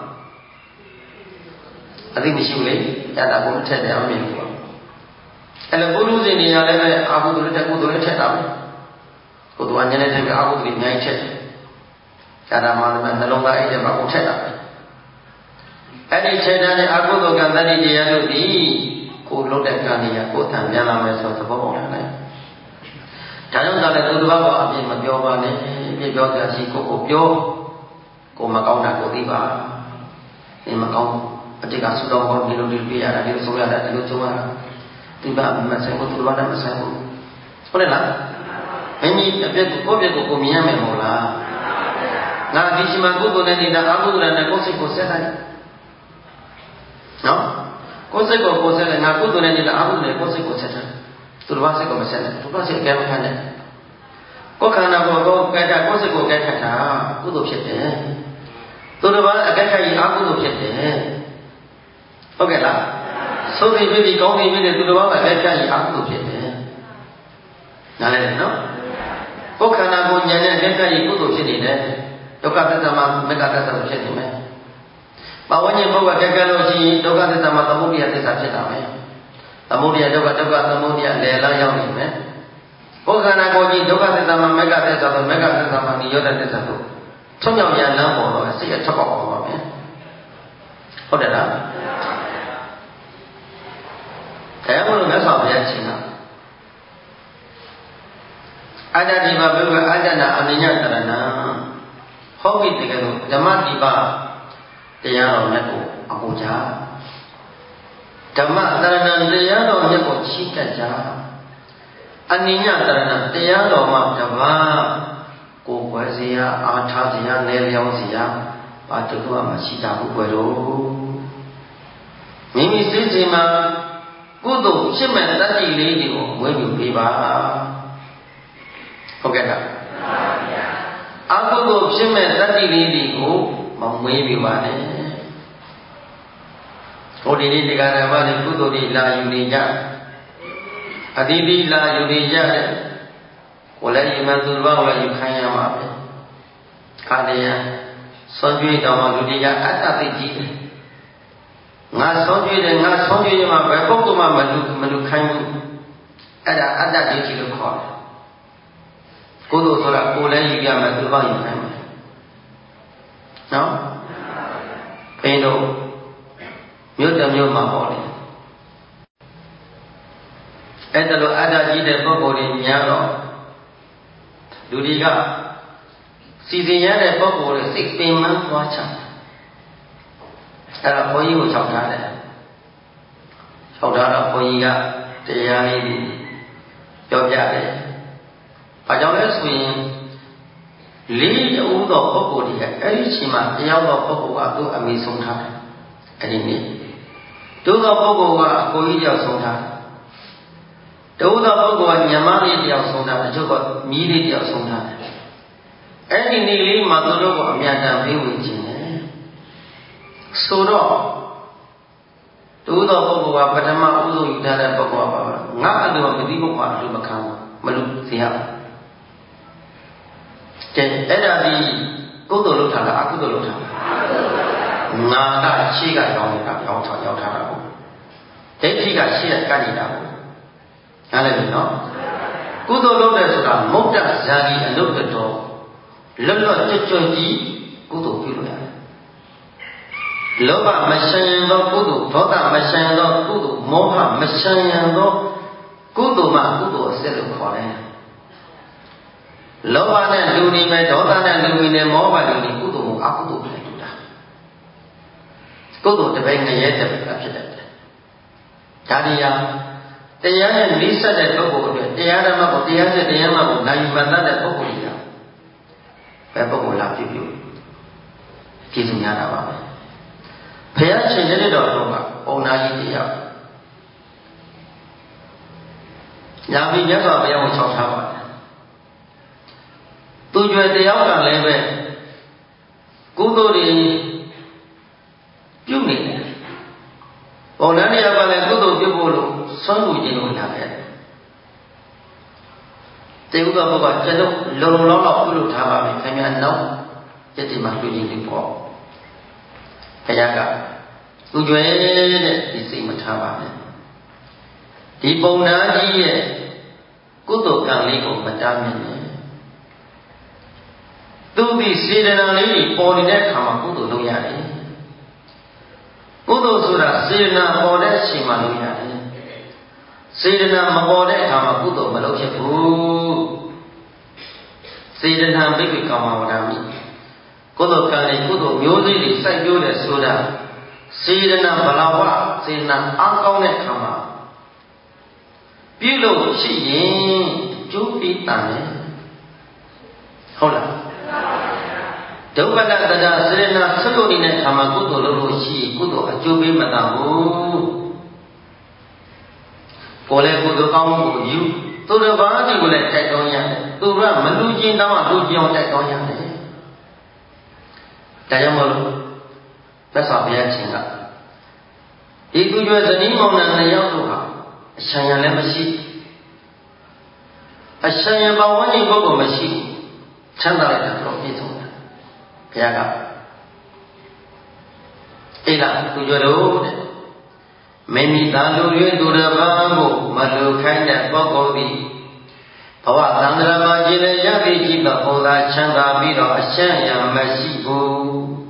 ကအသိမရှိဘူးလေရတာကုန်ထက်တယ်အမြင်ဘူးအဲ့လိုပုရုဇဉ်နေရာလည်းပဲအာဟုတုတက်ကုတုလည်းထက်တာပဲကိုယ်တော်အញ្ញနဲ့တည်းကအာဟုတုအများကြီးထက်တယ်ရတာမှလည်းနှလုံးသားအိတ်ထဲမှာကုန်ထက်တာပဲအဲ့ဒီခြေတန်းနဲ့အကုသိုလ်ကံတတိတရားတို့ဒီကိုလုတ်တဲ့ကံတွေကကိုယ်တန်ပြန်လာမယ်ဆိုသဘောပေါက်တယ်။ဒါကြောင့်သာလေသူတစ်ပါးကအပြစ်မပြောပါနဲ့ပြစ်ပြောကြစီကိုကိုပြောကိုမကောင်းတာကိုသိပါဒီမကောင်းအတိတ်ကဆူတော်ကောင်းဒီလိုဒီပြရတာဒီလိုဆိုရတာဒီလိုကြုံရတာဒီပါမဆိုင်ဘူးသူတစ်ပါးနဲ့မဆိုင်ဘူးဟုတ်တယ်လားမင်းကြီးအပြစ်ကိုကိုယ့်ပြစ်ကိုကိုမြင်ရမယ်မဟုတ်လားငါဒီရှိမှကုသိုလ်နဲ့နေတာအကုသိုလ်နဲ့ကိုယ်စိတ်ကိုဆက်လိုက်နော်ကိုယ်စိတ်ကိုကိုယ်ဆက်တယ်ငါကုသိုလ်နဲ့နေတာအကုသိုလ်နဲ့ကိုယ်စိတ်ကိုဆက်တယ်သူတစ်ပါးစိတ်ကိုမဆက်နဲ့သူတစ်ပါးစိတ်အကဲမခံနဲ့ကိုယ်ခန္ဓာကိုယ်ကိုကဲတာကိုယ်စိတ်ကိုကဲခတ်တာကုသိုလ်ဖြစ်တယ်သူတစ်ပါးအကဲခတ်ရင်အကုသိုလ်ဖြစ်တယ်ဟုတ်ကဲ့လားဆုံးဖြတ်ပြီးကောင်းပြီပြီးသူတစ်ပါးအကဲခတ်ရင်အကုသိုလ်ဖြစ်တယ်နားလည်တယ်နော်ကိုယ်ခန္ဓာကိုယ်ဉာဏ်နဲ့အကဲခတ်ရင်ကုသိုလ်ဖြစ်နေတယ်ဒုက္ခသစ္စာမှာမေတ္တာသစ္စာဖြစ်နေမယ်ပဝဉ္ဇဉ်ဘုရားကဲကဲလို့ရှိရင်ဒုက္ခသစ္စာမှာသမုဒိယသစ္စာဖြစ်တာပဲသမုဒိယဒုက္ခဒုက္ခသမုဒိယလယ်လန်းရောက်နေမယ်ဘုခန္ဓာကိုယ်ကြီးဒုက္ခသစ္စာမှာမေတ္တာသစ္စာဆိုမေတ္တာသစ္စာမှာနိရောဓသစ္စာတို့ထုံ့မြောက်ရလမ်းပေါ်တော့စိတ်အထက်ပေါက်ပေါ်ပါမယ်ဟုတ်တယ်လားအဲဘုလိုမြတ်စွာဘုရားရှင်ကအတ္တဒီပါဘုရားအတ္တနာအနိညာတရဏဟောပြီတကယ်လို့ဓမ္မဒီပါတရားတော်မြတ်ကိုအပူကြဓမ္မတရဏတရားတော်မြတ်ကိုချီးကပ်ကြအနိညာတရဏတရားတော်မှာတပါးကိုယ်ွယ်စီရအာထားစီရလဲလျောင်းစီရဘာတူမှမရှိတာဘူးကွယ်တော့မိမိစိတ်စီမှာကုသိုလ်ဖြစ်မဲ့တတ္တိလေးတွေကိုဝေယူပေးပါဟုတ်ကဲ့လားအကုသိုလ်ဖြစ်မဲ့တတ္တိလေးတွေကိုမမွေးပြပါနဲ့ဟိုဒီနေ့ဒီကရမလေးကုသိုလ်တွေလာယူနေကြအတိတိလာယူနေကြတယ်ကိုလည်းယမန်သူတော်ဘာကိုလည်းယူခိုင်းရမှာပဲခါတည်းရဆွန်ကြွေးတော်မှာလူတွေကအတ္တသိကြီးတယ်ငါဆွန်ကြွေးတယ်ငါဆွန်ကြွေးရမှာပဲပုဂ္ဂိုလ်မှမလူမလူခိုင်းဘူးအဲ့ဒါအတ္တဒိဋ္ဌိလို့ခေါ်တယ်ကုသိုလ်ဆိုတာကိုလည်းယူရမယ်သူတော်ဘာယူခိုင်းမယ်နော်ဘိန်းတို့မြို့တစ်မြို့မှာပေါ့လေအဲ့ဒါလိုအတ္တကြီးတဲ့ပုဂ္ဂိုလ်တွေများတော့လူတွေကစီစဉ်ရတဲ့ပုဂ္ဂိုလ်တွေစိတ်ပင်ပန်းသွားချအဲ့တော့ဘုန်းကြီးကို၆ထားတယ်၆ထားတော့ဘုန်းကြီးကတရားလေးပြောပြတယ်ဘာကြောင့်လဲဆိုရင်လေးတဦးသောပုဂ္ဂိုလ်တွေကအဲ့ဒီအချိန်မှာတယောက်သောပုဂ္ဂိုလ်ကသူ့အမိဆုံးထားတယ်အဲ့ဒီနေ့ဒုသောပုဂ္ဂိုလ်ကအကိုကြီးတယောက်ဆုံးထားတယ်ဒုသောပုဂ္ဂိုလ်ကညီမလေးတယောက်ဆုံးထားတယ်တချို့ကမြီးလေးတယောက်ဆုံးထားတယ်အဲ့ဒီနေ့လေးမှာသူတို့ကအမြတ်တမ်းပေးဝင်ခြင်းတယ်ဆိုတော့ဒုသောပုဂ္ဂိုလ်ကပထမဥဆုံးယူထားတဲ့ပုဂ္ဂိုလ်ကပါငါအလိုမသိပုဂ္ဂိုလ်အလိုမခံဘူးမလို့သိရဘူးကဲအဲ့ဒါဒီကုသိုလ်လုပ်ထားတာအကုသိုလ်လုပ်ထားတာငါကရှေ့ကကြောင်းနေတာကြောင်းထောင်ရောက်ထားတာကိုဒိဋ္ဌိကရှေ့ကကပ်နေတာကိုနားလည်ပြီနော်ကုသိုလ်လုပ်တယ်ဆိုတာမုတ်တဇာတိအလုပ်တော်လွတ်လွတ်ကျွတ်ကျွတ်ကြီးကုသိုလ်ပြုလို့ရတယ်လောဘမရှင်းရင်သောကုသိုလ်ဒေါသမရှင်းရင်သောကုသိုလ်မောဟမရှင်းရင်သောကုသိုလ်မှကုသိုလ်အစစ်လို့ခေါ်တယ်လောဘနဲ့လူနေမယ်ဒေါသနဲ့လူနေတယ်မောဟလူနေကုသိုလ်ကိုအကုသိုလ်ဖြစ်တူတာကုသိုလ်တစ်ပိုင်းငရဲတစ်ပိုင်းဖြစ်တတ်တယ်ဒါတရားတရားနဲ့လိစတဲ့ပုဂ္ဂိုလ်အတွက်တရားဓမ္မကိုတရားစစ်တရားမှကိုနိုင်မှန်တဲ့ပုဂ္ဂိုလ်ကြီးဘယ်ပုဂ္ဂိုလ်လားပြုပြုပြည့်စုံရတာပါပဲဘုရားရှင်တဲ့တော်တော်ကပုံနာကြီးတရားညာပြီးမြတ်စွာဘုရားကိုချောက်ထားပါတယ်သူကြွယ်တယောက်ကလည်းပဲကုသိုလ်တွေပြုနေတယ်။ပုံနာတရားကလည်းကုသိုလ်ပြုဖို့လို့ဆွမ်းလူခြင်းလို့လာခဲ့တယ်။တေဥဒ္ဓဘုရားကျွန်တော်လုံလုံလောက်ပြုလို့ထားပါပြီခင်ဗျာနောက်ယတိမှာပြုခြင်းတွေပေါ့။ဘုရားကသူကြွယ်တဲ့ဒီစိတ်မထားပါနဲ့။ဒီပုံနာကြီးရဲ့ကုသိုလ်ကံလေးကိုမတားမြင်နဲ့သူဒီစေတနာလေးကြီးပေါ်နေတဲ့အခါမှာကုသိုလ်လုပ်ရတယ်ကုသိုလ်ဆိုတာစေတနာပေါ်တဲ့အချိန်မှာလုပ်ရတယ်စေတနာမပေါ်တဲ့အခါမှာကုသိုလ်မလုပ်ဖြစ်ဘူးစေတနာဘိက္ခိကာမဝဒာမိကုသိုလ်ကံလေးကုသိုလ်မျိုးစေ့တွေစိုက်ပျိုးတယ်ဆိုတာစေတနာဘလဝစေတနာအားကောင်းတဲ့အခါမှာပြုလို့ရှိရင်ကျိုးပြီးတန်တယ်ဟုတ်လားဒုက္ခတတ္တစေရနာဆွလို့နေတဲ့အခါမှာကုသိုလ်လုပ်လို့ရှိကုသိုလ်အကျိုးပေးမတတ်ဘူးကိုယ်လည်းကုသိုလ်ကောင်းမှုကိုယူသူတစ်ပါးဒီကိုလည်းတိုက်တွန်းရတယ်သူကမလူချင်းတောင်းလူချင်းအောင်တိုက်တွန်းရတယ်ဒါကြောင့်မလို့သက်စွာဘုရားရှင်ကဒီသူကျွဲဇနီးမောင်နှံနှစ်ယောက်တို့ဟာအရှံရံလည်းမရှိအရှံရံပဝန်းကျင်ပုဂ္ဂိုလ်မရှိချမ်းသာလိုက်တာတော့ပြည့်စုံတယ်ဘုရားကအေးလားသူကျွဲတို့တဲ့မိမိသားလူရွေးသူတစ်ပါးကိုမလူခိုင်းတဲ့ပုဂ္ဂိုလ်သည်ဘဝသံဃာမှာကြည်လည်ရပြီးကြည့်တော့ဘုရားချမ်းသာပြီးတော့အရှံရံမရှိဘူး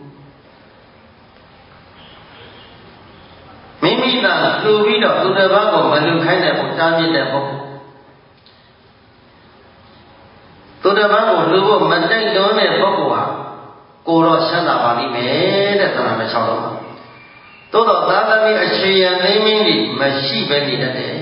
မိမိသာလှူပြီးတော့သူတစ်ပါးကိုမလူခိုင်းတဲ့ဘုတားမြစ်တဲ့ပုဂ္ဂိုလ်သူတစ်ပါးကိုလှူဖို့မတိုက်တွန်းတဲ့ပုဂ္ဂိုလ်ဟာကိုတော့ချမ်းသာပါလိမ့်မယ်တဲ့သံဃာမချောင်းတော့သို့တော့သာသမီအခြေရန်သိမင်းကြီးမရှိပဲနေတတ်တယ်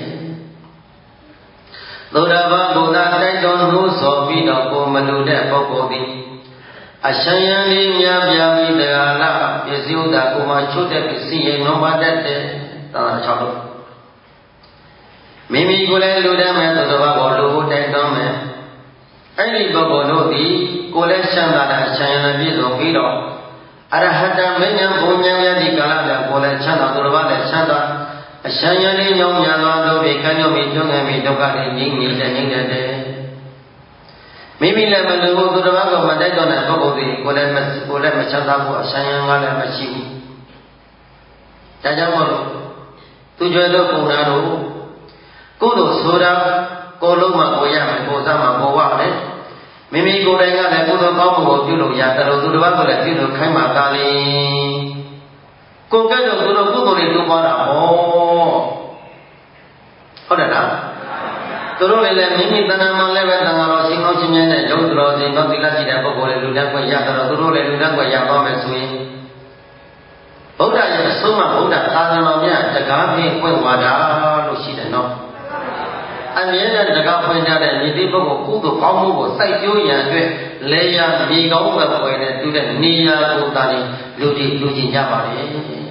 သုဒ္ဓဘာကိုသာတိုက်တွန်းလို့ဆိုပြီးတော့ကိုမလူတဲ့ပုဂ္ဂိုလ်သည်အရှံရန်လေးများပြပြီးတရားလာပစ္စည်းဥဒ္ဒါကိုမှချုပ်တဲ့ပစ္စည်းရင်လုံးပါတတ်တဲ့သံဃာချောင်းတော့မိမိကိုလည်းလူတတ်မယ်သုဒ္ဓဘာကိုလူဖို့တိုက်တွန်းမယ်အဲ့ဒီပုဂ္ဂိုလ်တို့သည်ကိုယ်လည်းရှမ်းသာတာရှမ်းရံပြည့်စုံပြီးတော့ Arahata menya punya yadi kalada boleh chanda turbaleh chanda asyayani nyom nyalwa dobe kanyo mitungga mituka rinjing nida nida de mimi le melu turbago madai dona bogodi boleh mas boleh machanda bu asyayang ngale machibu tajamolo tujuh do kunaro kudo sura kolo ma koya ma kosa ma kowa le mimi ko dai nga le kudo kaw mo koပြုလို့ရတယ်လို့သူတစ်ပါးကိုလည်းပြုလို့ခိုင်းမှာကားလေကိုကဲ့သို့သူတို့ကုသိုလ်တွေတိုးပွားတာဟောဟုတ်တယ်လားသူတို့လည်းမိမိတဏ္ဍာမှာလည်းပဲတန်ဃာတော်ရှင်ကောင်းရှင်မြတ်နဲ့ရုပ်တော်ရှင်သောသီလရှိတဲ့ပုဂ္ဂိုလ်တွေလူတန်းခွင့်ရတယ်လို့သူတို့လည်းလူတန်းခွင့်ရသွားမယ်ဆိုရင်ဗုဒ္ဓရဲ့အဆုံးအမဗုဒ္ဓသာသနာများတကားဖြင့်ပွင့်သွားတာလို့ရှိတယ်နော်အမြဲတမ်းတကားဖွင့်ကြတဲ့မြေတိပုဂ္ဂိုလ်ကုသိုလ်ကောင်းမှုကိုစိုက်ပျိုးရန်အတွက်လေယာမြေကောင်းပဲပွင့်တဲ့တူတဲ့နေရာကိုတာနေလူတွေလူကျင်ကြပါလေ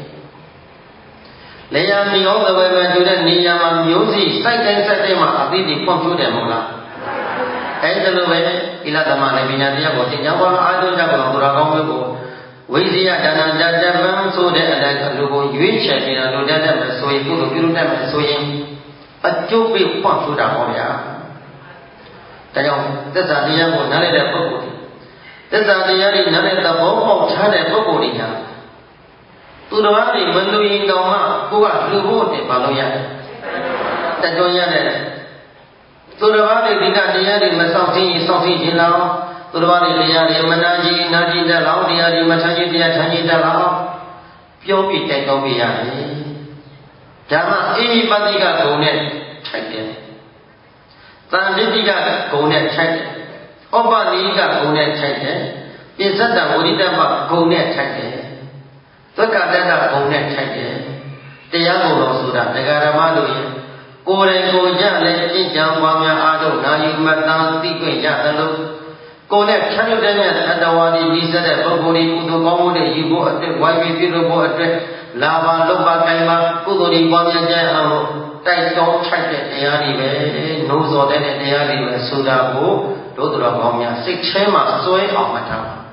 လေယာမြေကောင်းပဲပဲတူတဲ့နေရာမှာမျိုးစီစိုက်တိုင်းစိုက်တိုင်းမှာအသီးတွေဖွံ့ဖြိုးတယ်မဟုတ်လားအဲဒီလိုပဲဣလသမနဲ့ပညာတရားကိုသင်ကြားပါအားထုတ်ကြပါဘုရားကောင်းမျိုးကိုဝိဇိယဒါနတတပံဆိုတဲ့အတိုင်းအလိုကိုရွေးချယ်ပြီးတော့လူတတ်တဲ့မဆိုရင်ကုသိုလ်ပြုလုပ်တတ်မယ်ဆိုရင်အကျိုးပေးဖွံ့ဖြိုးတာဟောဗျာဒါကြောင့်သစ္စာတရားကိုနားလည်တဲ့ပုဂ္ဂိုလ်သစ္စာတရားတွေနားလည်သဘောပေါက်ထားတဲ့ပုဂ္ဂိုလ်တွေဟာသူတော်ဘာတွေမလူရင်တောင်မှကိုကလူဖို့တင်ပါလို့ရတယ်တကြွရတယ်သူတော်ဘာတွေဒီကတရားတွေမဆောင်သိရင်ဆောင်သိခြင်းလားသူတော်ဘာတွေတရားတွေမနာကြည့်နာကြည့်တတ်လောက်တရားတွေမထမ်းကြည့်တရားထမ်းကြည့်တတ်လောက်ပြောပြီးတိုက်တော်ပြရတယ်ဓမ္မအိမိပတိကဂုံနဲ့ထိုက်တယ်သံဒိဋ္ဌိကဂုံနဲ့ထိုက်တယ်ဩပနိကဂုံနဲ့ထိုက်တယ်ပိစတဝိရိတ္တဂုံနဲ့ထိုက်တယ်သုက္ကတကဂုံနဲ့ထိုက်တယ်တရားဂုံတော်ဆိုတာဒကာရမတို့ရဲ့ကိုယ်တိုင်ကိုယ်ကြလည်းအကျံပွားများအားထုတ်နာယူမှတ်သားသိခွင့်ရတယ်လို့ကိုယ်နဲ့ဖြတ်တဲ့တဲ့သတ္တဝါဒီပြီးဆက်တဲ့ပုဂ္ဂိုလ်တွေကုသိုလ်ကောင်းမှုတွေယူဖို့အတွက်ဝိုင်းပြီးပြုလုပ်ဖို့အတွက်လာပါလုံးပါကိုင်ပါကုသိုလ်တွေပွားများကြအောင်လို့တိုက်တော်ထိုက်တဲ့တရားတွေပဲနှိုးဆော်တဲ့တရားတွေပဲဆိုတာကိုတို့တော်ကောင်းများစိတ်ထဲမှာစွဲအောင်မှတ်ထားပါ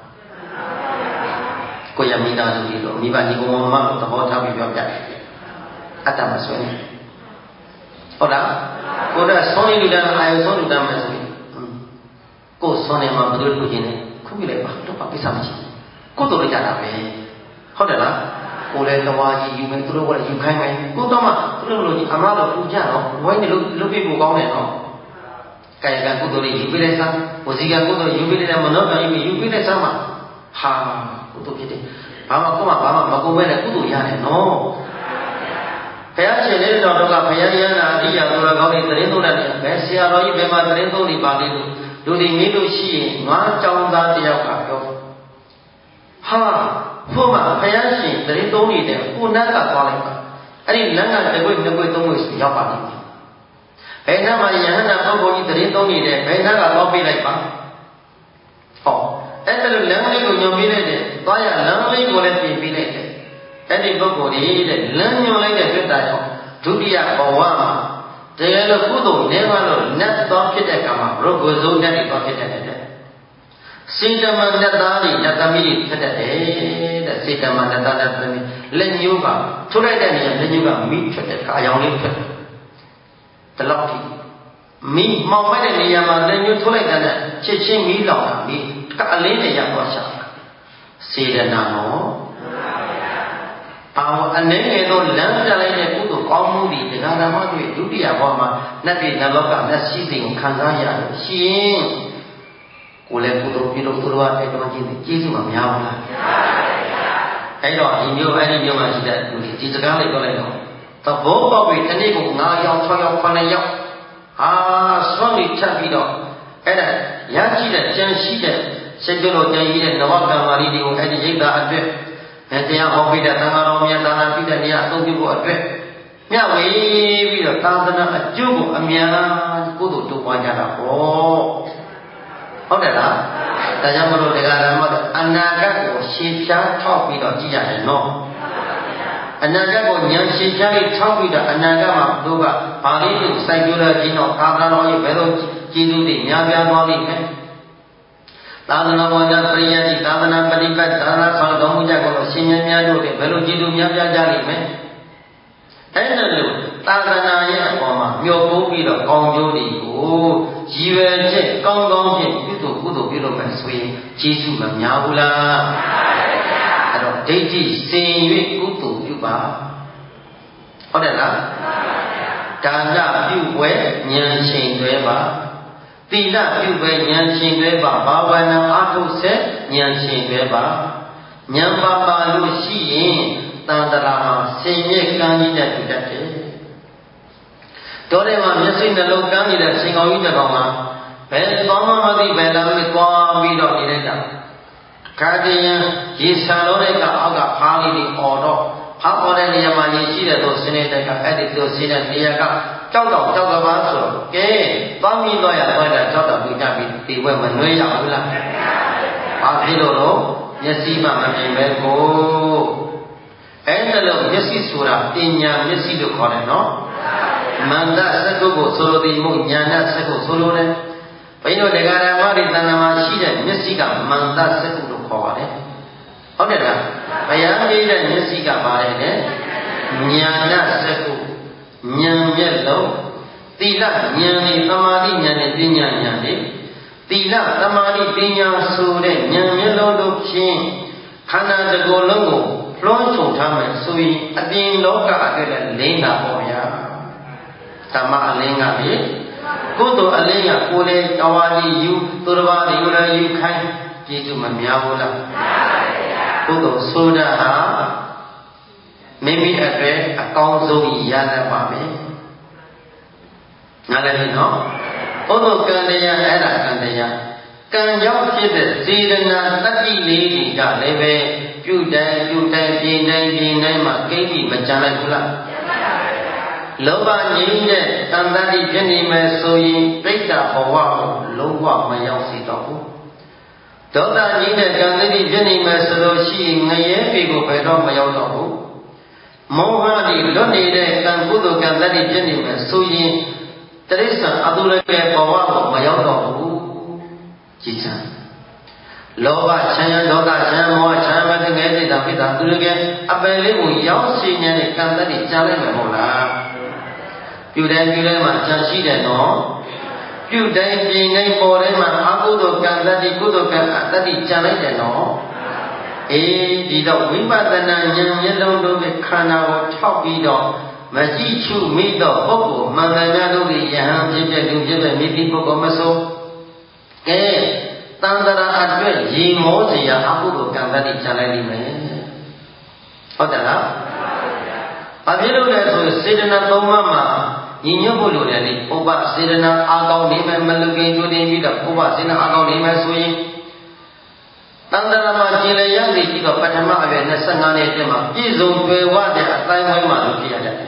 ကိုရမိသားစုကြီးလို့မိဘညီကောင်မလို့သဘောထားပြီးပြောပြတယ်အတ္တမစွဲနဲ့ဟုတ်လားကိုယ်ကဆွမ်းရည်လူတန်းအာယုဆွမ်းလူတန်းမယ်ဆိုရင်ကိုယ်ဆွမ်းနေမှာဘယ်လိုလုပ်ခြင်းလဲခုပြလိုက်ပါတော့ပါကိစ္စမရှိကိုယ်တော်လိုက်ကြတာပဲဟုတ်တယ်လားကိုယ်လည်းတဝါကြီးယူမယ်သူတို့ကလည်းယူခိုင်းမယ်ကိုယ်တော့မှသူတို့လိုကြီးအမတော်ပူကြတော့ဝိုင်းနေလို့လုပ်ပြဖို့ကောင်းတယ်နော်ကာယကကုသိုလ်တွေယူပြီးလိုက်စမ်းဝစီကကုသိုလ်ယူပြီးလိုက်မနောကယူပြီးယူပြီးလိုက်စမ်းပါဟာကုသိုလ်ဖြစ်တယ်ဘာမှကိုယ်မှဘာမှမကုန်မဲနဲ့ကုသိုလ်ရတယ်နော်ဘုရားရှင်လေးတော်တို့ကဘုရားရဟန္တာအရိယာသူတော်ကောင်းတွေသတင်းသုံးတယ်ဘယ်ဆရာတော်ကြီးဘယ်မှာသတင်းသုံးနေပါလိမ့်လို့လူတွေမေးလို့ရှိရင်ငါကြောင်းသားတယောက်ကပြောဟာဖို့မှာဘုရားရှင်သတင်းသုံးနေတယ်ကိုနတ်ကသွားလိုက်ပါအဲ့ဒီလမ်းကတကွေ့နှစ်ကွေ့သုံးကွေ့ရောက်ပါလိမ့်မယ်ဘယ်နာမှာယဟန္တာပုဂ္ဂိုလ်ကြီးသတင်းသုံးနေတယ်ဘယ်နာကသွားပေးလိုက်ပါဟောအဲ့ဒါလိုလမ်းလေးကိုညွှန်ပေးလိုက်တယ်သွားရလမ်းလေးကိုလည်းပြင်ပေးလိုက်တယ်အဲ့ဒီပုဂ္ဂိုလ်ကြီးတဲ့လမ်းညွှန်လိုက်တဲ့ဖြစ်တာကြောင့်ဒုတိယဘဝမှာတကယ်လို့ကုသိုလ်နေမှလို့နတ်သွားဖြစ်တဲ့ကံမှာဘုရုပ်ကိုယ်စုံနဲ့သွားဖြစ်တဲ့တဲ့စေတမနတ်သားတွေနတ်သမီးတွေဖြစ်တဲ့တဲ့စေတမနတ်သားနတ်သမီးလက်ညှိုးကထုတ်လိုက်တဲ့နေရာလက်ညှိုးကမိဖြစ်တဲ့ခါအယောင်လေးဖြစ်တယ်တလောက်ထိမိမောင်မဲ့တဲ့နေရာမှာလက်ညှိုးထုတ်လိုက်တဲ့ချက်ချင်းမိလောင်တာမိကအလင်းနဲ့ရသွားရှာစေတနာနော်အော်အနေငယ်တော့လမ်းပြလိုက်တဲ့ကုသိုလ်ကောင်းမှုတွေတရားဓမ္မတွေဒုတိယဘဝမှာနတ်ပြည်နတ်လောကနတ်ရှိစဉ်ကိုခံစားရလို့ရှိရင်ကိုယ်လည်းကုသိုလ်ပြုလို့သူတို့ကအဲ့တော့ချင်းကျေးဇူးမများဘူးလားအဲ့တော့ဒီမျိုးအဲ့ဒီမျိုးမှရှိတဲ့လူတွေဒီစကားလေးပြောလိုက်တော့သဘောပေါက်ပြီးတနေ့ကို၅ယောက်၆ယောက်၇ယောက်ဟာဆွမ်းပြီးချက်ပြီးတော့အဲ့ဒါရရှိတဲ့ကြံရှိတဲ့စိတ်ကြလို့ကြံရည်တဲ့နဝကံမာရီတွေကိုအဲ့ဒီရိတ်တာအတွက်အဲတရားဟောပြီးတဲ့သံဃာတော်မြတ်သာနာပြီးတဲ့နေရာအသုံးပြုဖို့အတွက်မျှဝေပြီးတော့သာသနာအကျိုးကိုအများကုသိုလ်တိုးပွားကြတာပေါ့ဟုတ်တယ်လားဒါကြောင့်မလို့တရားဓမ္မအနာဂတ်ကိုရှင်းပြထောက်ပြီးတော့ကြည့်ရတယ်နော်အနာဂတ်ကိုဉာဏ်ရှင်းပြလေးထောက်ပြီးတော့အနာဂတ်မှာသူကဘာလေးကိုစိုက်ကြရခြင်းတော့သာသနာတော်ရဲ့ဘယ်လိုကျေးဇူးတွေများပြားသွားလိမ့်မယ်သာသနာ့ဘောဓပရိယတိသာသနာပฏิပတ်သာသနာဆောင်တော်မူကြများများတို့တဲ့ဘယ်လိုကြည်သူများများကြလိမ့်မယ်အဲ့ဒါလို့သာသနာရဲ့အပေါ်မှာမျှော်ပို့ပြီးတော့ကောင်းကျိုးတွေကိုရည်ရွယ်ချက်ကောင်းကောင်းဖြင့်ကုသိုလ်ကုသိုလ်ပြုလုပ်မယ်ဆိုရင်ကျေးဇူးမများဘူးလားအဲ့တော့ဒိဋ္ဌိစင်၍ကုသိုလ်ပြုပါဟုတ်တယ်လားဒါနပြုဝဲဉာဏ်ချိန်တွဲပါသီလပြုဝဲဉာဏ်ချိန်တွဲပါဘာဝနာအထုဆက်ဉာဏ်ချိန်တွဲပါဉာဏ်ပါပါလို့ရှိရင်တန်တရာမှာဆင်မြဲကံကြီးတဲ့တူတတ်တယ်တော်တယ်မှာမျက်စိနှလုံးကန်းနေတဲ့ဆင်ကောင်ကြီးတစ်ကောင်မှာဘယ်သွားမှမသိဘယ်လာမသိသွားပြီးတော့နေလိုက်တာခါတည်းရင်ရေဆန်လို့တဲ့ကအောက်ကဖားလေးတွေអော်တော့ဖားអော်တဲ့နေရာမှာရေရှိတဲ့သူဆင်းနေတဲ့ကအဲ့ဒီသူဆင်းတဲ့နေရာကကြောက်တော့ကြောက်ကပါဆိုတော့ကဲသွားပြီးတော့ရသွားတာကြောက်တော့ပြကြပြီးဒီဘက်မနှွေးရဘူးလားဘာဖြစ်လို့တော့မျက်စိမှမမြင်ပဲကိုအဲ့ဒါလို့မျက်စိဆိုတာပညာမျက်စိလို့ခေါ်တယ်နော်မန္တစကုကိုဆိုလိုသည်မို့ညာဏစကုဆိုလိုတယ်ဘိတို့တရားဓမ္မတွေတဏ္ဍာမှာရှိတဲ့မျက်စိကမန္တစကုလို့ခေါ်ပါတယ်ဟုတ်တယ်လားဘုရားကြီးတဲ့မျက်စိကပါတယ်လေညာဏစကုဉာဏ်မျက်လုံးသီလဉာဏ်နဲ့သမာဓိဉာဏ်နဲ့ပညာဉာဏ်နဲ့သီလသမာဓိပညာဆိုတဲ့ဉာဏ်မျက်လုံးတို့ဖြင့်ခန္ဓာတစ်ခုလုံးကိုလွှမ်းခြုံထားမယ်ဆိုရင်အပြင်လောကအတွက်လည်းလိမ့်တာပေါ့ဗျာဓမ္မအလင်းကပြီကုသိုလ်အလင်းကကိုယ်လေတဝါကြီးယူသူတစ်ပါးတွေကိုလည်းယူခိုင်းကျေးဇူးမများဘူးလားမှန်ပါဗျာကုသိုလ်ဆိုတာဟာမိမိအတွက်အကောင်းဆုံးရတတ်ပါမယ်နားလည်ပြီနော်ကုသိုလ်ကံတရားအဲ့ဒါကံတရားကံကြောင့်ဖြစ်တဲ့စေတနာတတ္တိလေးတွေကလည်းပဲပြုတိုင်းပြုတိုင်းပြင်းတိုင်းပြင်းတိုင်းမှာကိဋ္တိမကြမ်းလိုက်ဘူးလားလောဘငြိမ်းတဲ့တန်တ္တိဖြစ်နေမယ်ဆိုရင်ပိဋကဘဝကိုလုံးဝမရောက်စေတော့ဘူးဒေါသငြိမ်းတဲ့ကံတ္တိဖြစ်နေမယ်ဆိုလို့ရှိရင်ငရဲပေကိုဘယ်တော့မရောက်တော့ဘူးမောဟတိလွတ်နေတဲ့ကံကုသိုလ်ကံတ္တိဖြစ်နေမယ်ဆိုရင်တရိစ္ဆာန်အတုလကေဘဝကိုမရောက်တော့ဘူးကြည်စံလောဘချမ်းဒေါသချမ်းမောဟချမ်းမတဲ့ငယ်စိတ်တာဖြစ်တာသူတို့ကအပယ်လေးကိုရောက်စီနေတဲ့ကံတ္တိကြားလိုက်မယ်မဟုတ်လားပြုတိုင်းပြုတိုင်းမှာကြံရှိတယ်နော်ပြုတိုင်းပြင်းတိုင်းပေါ်တိုင်းမှာအကုသိုလ်ကံတ္တိကုသိုလ်ကံအတ္တိကြံလိုက်တယ်နော်အေးဒီတော့ဝိပဿနာဉာဏ်မျက်လုံးတို့နဲ့ခန္ဓာကိုထောက်ပြီးတော့မကြည့်ချူမိတော့ပုဂ္ဂိုလ်မှန်ကန်များတို့တွေယဟန်ဖြစ်ဖြစ်လူဖြစ်ဖြစ်မိတိပုဂ္ဂိုလ်မဆိုကဲတန်တရာအတွက်ရေမောစရာအကုသိုလ်ကံတ္တိကြံလိုက်လိမ့်မယ်ဟုတ်တယ်လားဘာဖြစ်လို့လဲဆိုစေတနာသုံးပါးမှာညီညွတ်ဖို့လိုတယ်လေဥပစေတနာအာကောင်းနေမယ်မလူကင်ကြိုတင်ပြီးတော့ဥပစေတနာအာကောင်းနေမယ်ဆိုရင်တန်တရာမှာကျင်လျက်စီပြီးတော့ပထမအရွယ်နှစ်ဆယ့်ငါးနှစ်အတွင်းမှာပြည့်စုံကြွယ်ဝတဲ့အတိုင်းဝိုင်းမှာလို့ဖြစ်ရတယ်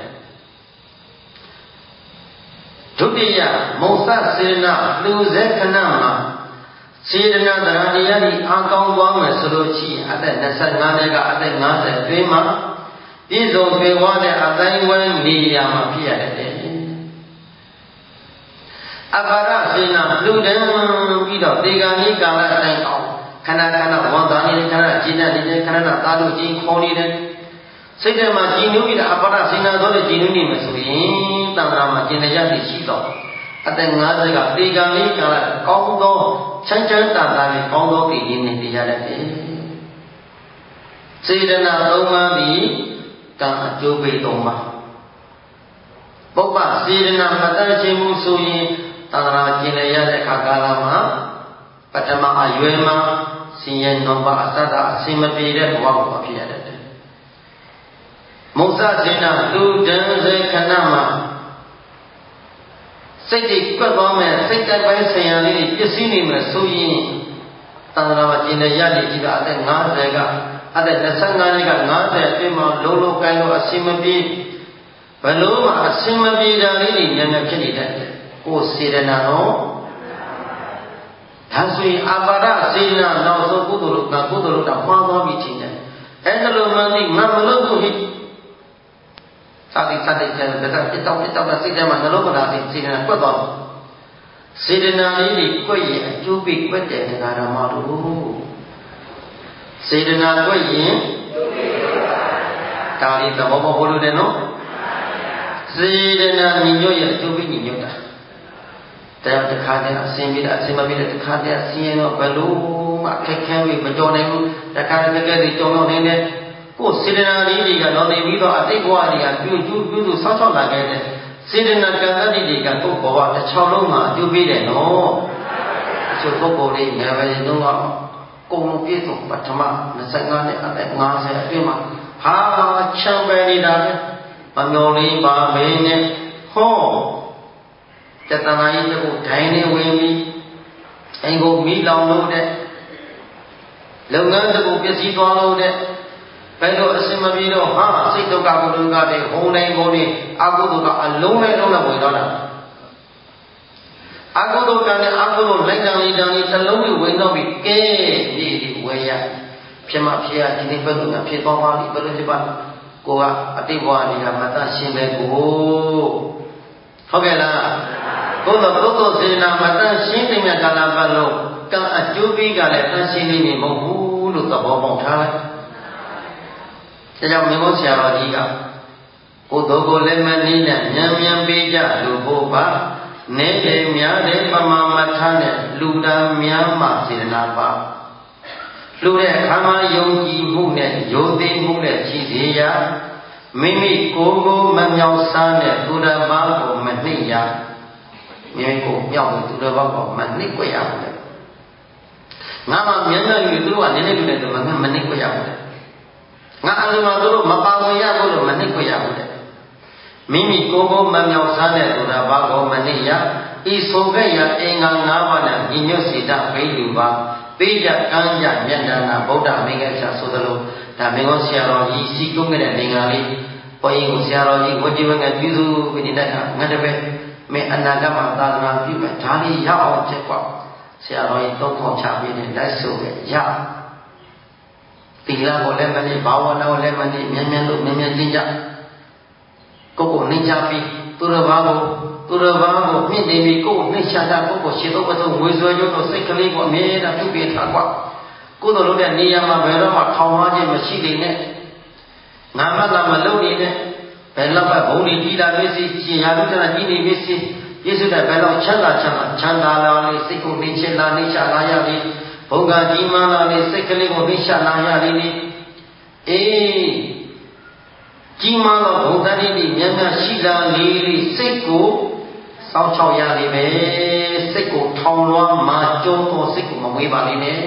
ဒုတိယမုံသစေတနာလူစေခဏမှာစေတနာတရားတရားကြီးအာကောင်းသွားမယ်ဆိုလို့ရှိရင်အသက်နှစ်ဆယ့်ငါးနှစ်ကအသက်ငါးဆယ်အတွင်းမှာပြည့်စုံကြွယ်ဝတဲ့အတိုင်းဝိုင်းနေရာမှာဖြစ်ရတယ်အပါရစေနာလူတန်းပြီးတော့ဒီကံကြီးကာလတိုင်းအောင်ခဏခဏဝန်သားနေတယ်ခဏကျင့်တဲ့နေတယ်ခဏခဏသာလို့ကျင့်ခေါ်နေတယ်စိတ်ထဲမှာကြည်နူးပြီးတော့အပါရစေနာဆိုတဲ့ကြည်နူးနေမယ်ဆိုရင်တန်ត្រာမှာကျင့်တဲ့ရည်ရှိတော့အသက်ငါးဆယ်ကဒီကံကြီးကာလကောင်းသောချမ်းချမ်းသာသာနဲ့ကောင်းသောပြည်ရင်းနေတရားတဲ့စေတနာသုံးပါးသည်ကံအကျိုးပေးသုံးပါးပုပ္ပစေတနာမတတ်ခြင်းမှုဆိုရင်တန်ត្រာကျင့်ရတဲ့ခါကာလမှာပထမအရွယ်မှာဆင်းရဲနှောပါအတ္တအစင်မပြေတဲ့ဘဝကိုဖြစ်ရတဲ့မုသစေနာလူဒန်းစေခဏမှာစိတ်တွေကွက်သွားမယ်စိတ်တိုက်ပိုင်းဆင်ရလေးတွေပစ္စည်းနေမယ်ဆိုရင်တန်ត្រာမှာကျင့်ရတဲ့ကြီးကအသက်ငါးဆယ်ကအသက်နှစ်ဆယ့်ငါးနှစ်ကငါးဆယ်အတွင်းမှာလုံးလုံးကိုင်းလို့အစင်မပြေဘလို့မှအစင်မပြေတာလေးတွေဉာဏ်နဲ့ဖြစ်နေတတ်တယ်ကိုယ်စေတနာတော့ဒါဆိုရင်အပါရစေနာနောက်ဆုံးကုသိုလ်ကကုသိုလ်ကမှားသွားပြီချင်းတယ်အဲ့ဒါလိုမှသိငါမလို့ဘူးဟိသာတိသတ္တိကျန်တဲ့ပြတောက်ပြတောက်ကစိတ်ထဲမှာနှလုံးမသားပြီးစေတနာကွက်သွားတယ်စေတနာလေးတွေကွက်ရင်အကျိုးပေးကွက်တယ်ငါဓမ္မတို့စေတနာကွက်ရင်ဒါလေးသဘောပေါက်ဖို့လိုတယ်နော်စေတနာညီညွတ်ရဲ့အကျိုးပေးညီညွတ်တာတရားတစ်ခါတည်းအစင်ပြီးတာအစင်မပြီးတဲ့တစ်ခါတည်းဆင်းရဲတော့ဘယ်လိုမှခက်ခဲပြီးမကြော်နိုင်ဘူးတစ်ခါတည်းခက်ခဲပြီးကြော်တော့နေတယ်ကိုယ်စေတနာလေးတွေကတော့နေပြီးတော့အတိတ်ဘဝတွေကပြုကျူးပြုစုဆောက်ရှောက်လာခဲ့တဲ့စေတနာကံတတိတွေကကိုယ်ဘဝတစ်ချောင်းလုံးမှာအကျိုးပေးတယ်နော်အချို့ပုဂ္ဂိုလ်တွေငယ်ပဲတုန်းကကိုယ်မပြည့်စုံပထမ25နှစ်အသက်50အတွင်းမှာဟာချမ်းပဲနေတာပဲမမျော်လေးပါမင်းနဲ့ဟောတတနာကြီးတို့ဒိုင်းနေဝင်ပြီးအိမ်ကိုမိလောင်လို့တဲ့လုပ်ငန်းတို့ပျက်စီးသွားလို့တဲ့ဘယ်လိုအစင်မပြေတော့ဟာစိတ်ဒုက္ခကိုဒုက္ခတွေဟိုနိုင်ကုန်နေအကုသိုလ်ကအလုံးမဲ့လုံးနဲ့ဝင်သွားတာအကုသိုလ်ကံနဲ့အကုသိုလ်လိုက်တံလေးတံလေးတစ်လုံးနဲ့ဝင်တော့ပြီးကဲဒီဒီဝေရဖြစ်မှဖြစ်ရဒီနေ့ဘယ်လိုများဖြစ်သွားပါလိမ့်ဘယ်လိုဖြစ်ပါကိုကအတိတ်ဘဝတွေကမတတ်ရှင်းပဲကိုဟုတ်ကဲ့လားကိုယ်တော့ပုဂ္ဂိုလ်စေနာမတတ်ရှင်းတဲ့ကာလပတ်လုံးကံအကျိုးပေးကလည်းတတ်ရှင်းနေနေမဟုတ်ဘူးလို့သဘောပေါက်ထားလိုက်ဒါကြောင့်မြတ်ဆရာတော်ကြီးကကိုယ်တော်ကိုလည်းမနေနဲ့ဉာဏ်ဉာဏ်ပေးကြလို့ဖို့ပါနေတယ်များတယ်ပမာမထနဲ့လူတန်းများမှစေတနာပါလူတဲ့အခါမှာယုံကြည်မှုနဲ့ယုံသိမှုနဲ့ရှိစေရမိမိကိုယ်ကိုမမြောက်စားနဲ့သူတစ်ပါးကိုမနှိမ့်ရမိမိကိုမြောက်သူတစ်ပါးကိုမနှိမ့်ကြရဘူးငါမှမျက်နှာယူသူတို့ကနည်းနည်းလူတဲ့သူကမနှိမ့်ကြရဘူးငါအလိုမှာသူတို့မပါဝင်ရဘူးလို့မနှိမ့်ကြရဘူးမိမိကိုယ်ကိုမမြောက်စားတဲ့သူတစ်ပါးကိုမနှိမ့်ရဤဆိုခဲ့ရအင်္ဂါ၅ပါးနဲ့ညီညွတ်စေတဘိလူပါပေးကြကမ်းကြမြတ်တနာဗုဒ္ဓမင်္ဂလာဆိုသလိုဒါမင်းတို့ဆရာတော်ကြီးစီကုန်းခဲ့တဲ့နိုင်ငံလေးပေါ်ရင်ကိုဆရာတော်ကြီးဝတိဝငယ်ပြုစုပြီးနေတဲ့အခါငါတပည့်မင်းအနာဂတ်မှာသာသနာပြုမယ်ဒါလေးရအောင်ချက်ကွာဆရာတော်ကြီးသုံးခေါက်ချပြီးတဲ့လက်ဆိုပဲရသီလကိုလည်းမနည်းဘာဝနာကိုလည်းမနည်းမြန်မြန်လို့မြန်မြန်ကျင့်ကြကိုယ်ကိုနှိမ့်ချပြီးသူတော်ဘာကိုသူတော်ဘာကိုမြင့်နေပြီးကိုယ်နှိမ့်ချတာကိုယ်ကိုရှင်းတော့တော့ဝေဆွဲကြတော့စိတ်ကလေးကိုအမြဲတမ်းပြုပြင်ထားကွာကိုယ်တော်တို့တဲ့နေရာမှာဘယ်တော့မှထောင်သွားခြင်းမရှိနေနဲ့ငါမှသာမလုပ်နေနဲ့ဘယ်တော့မှဘုံတွေကြီးလာပြီစီရှင်ရလို့တာကြီးနေပြီစီယေရှုတဲ့ဘယ်တော့ချမ်းသာချမ်းသာချမ်းသာလာလေစိတ်ကိုနှိမ့်ချလာနှိမ့်ချလာရပြီဘုံကကြီးမားလာလေစိတ်ကလေးကိုနှိမ့်ချလာရလေအေးကြီးမားသောဘုံတတိတိဉာဏ်များရှိလာလေစိတ်ကိုစောင့်ချောက်ရလိမ့်မယ်စိတ်ကိုထောင်လွှမ်းမှာကျုံသောစိတ်ကိုမမွေးပါလိမ့်နဲ့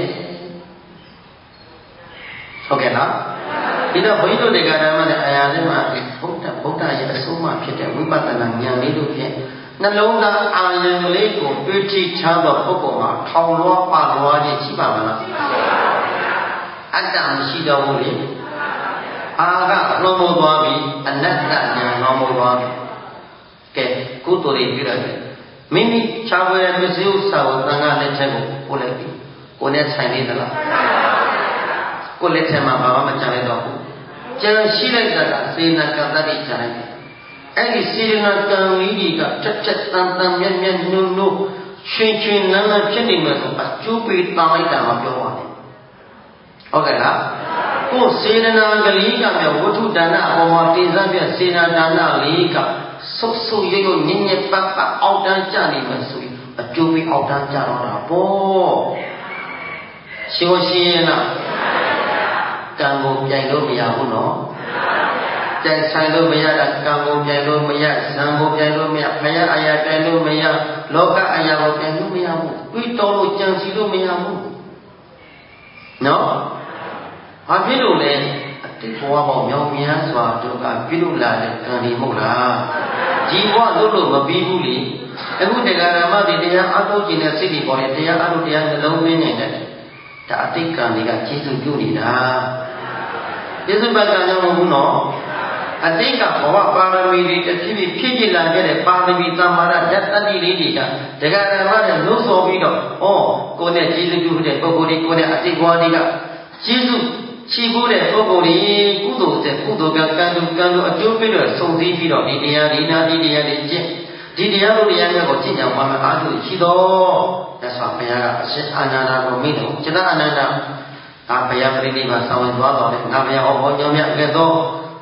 ဟုတ်ကဲ့လားဒီတော့ဘုန်းကြီးတို့တွေကဓမ္မနဲ့အာရလေးမှာဘုဒ္ဓဗုဒ္ဓရဲ့အဆုံးအမဖြစ်တဲ့ဝိပဿနာဉာဏ်လေးတို့ဖြင့်နှလုံးသားအာရုံလေးကိုတွေ့ထိချမ်းသောပုဂ္ဂိုလ်မှာထောင်လွှမ်းပါလွှားခြင်းရှိပါမလားအတ္တမရှိတော့ဘူးလေအာကလွှမ်းမိုးသွားပြီအနတ္တဉာဏ်လွှမ်းမိုးသွားပြီကဲကုသိုလ်တွေပြုရတယ်မိမိခြားဝဲတဲ့မရှိဥစ္စာကိုသံဃာလက်ချက်ကိုပို့လိုက်ပြီကိုယ်နဲ့ဆိုင်နေသလားကိုယ်လက်ချက်မှာဘာမှမကြံလိုက်တော့ဘူးကြံရှိလိုက်တာကစေနာကတ္တိကြံလိုက်တယ်အဲ့ဒီစေနာကံလေးကြီးကတက်တက်တန်တန်မြတ်မြတ်နုံနုံရှင်ရှင်နန်းနန်းဖြစ်နေမှာဆိုအကျိုးပေးတောင်းလိုက်တာမပြောပါနဲ့ဟုတ်ကဲ့လားကိုယ်စေနာကလေးကမြဝတ္ထုဒါနအပေါ်မှာတင်စားပြစေနာဒါနလေးကဆုပ်ဆုပ်ရွရွညင်ညင်ပတ်ပတ်အောက်တန်းကြနေမှာဆိုရင်အကျိုးပေးအောက်တန်းကြတော့တာပေါ့ရှင်ကိုရှင်းရင်လားကံကိုပြိုင်လို့မရဘူးနော်ကြိုင်ဆိုင်လို့မရတာကံကိုပြိုင်လို့မရဇံကိုပြိုင်လို့မရဖယားအာရပြိုင်လို့မရလောကအရာကိုပြိုင်လို့မရဘူးတွေးတော်လို့ကြံစီလို့မရဘူးနော်ဘာဖြစ်လို့လဲအတိတ်ဘဝပေါင်းမြောင်များစွာတို့ကပြုလုပ်လာတဲ့ကံဒီမဟုတ်လားဒီဘဝလို့လို့မပြီးဘူးလေအခုတရားဓမ္မတွေတရားအထုတ်ခြင်းနဲ့စိတ်တွေပေါ်တယ်တရားအထုတ်တရားနှလုံးသွင်းနေတဲ့ဒါအတိတ်ကံတွေကကျေစုပြုနေတာကျေစုပတ်ကံကြောင့်မဟုတ်ဘူးနော်အတိတ်ကဘဝပါရမီတွေတစ်ဖြည်းဖြည်းဖြည့်ကျလာခဲ့တဲ့ပါရမီသမာဓိဓာတ်တတိလေးတွေကတရားဓမ္မနဲ့လို့ဆိုပြီးတော့ဩကိုယ်နဲ့ကျေစုပြုတဲ့ပုဂ္ဂိုလ်တွေကိုယ်နဲ့အတိတ်ဘဝတွေကကျေစုချီးဖို့တဲ့ပုဂ္ဂိုလ်တွေကုသိုလ်တဲ့ကုသိုလ်ကကံသူကံသူအကျိုးပေးတော့စုံစည်းပြီးတော့ဒီတရားဒီနာဒီတရားတွေကျင့်ဒီတရားတို့တရားများကိုကျင့်ကြံပါမယ်အားထုတ်ရှိတော့မြတ်စွာဘုရားကအရှင်အာနန္ဒာကိုမိတော်ကျန်အာနန္ဒာငါဘုရားပြိဋိဘံဆောင်ဝင်သွားတော်လေငါဘုရားဟောဟောညောမြတ်ခဲ့သော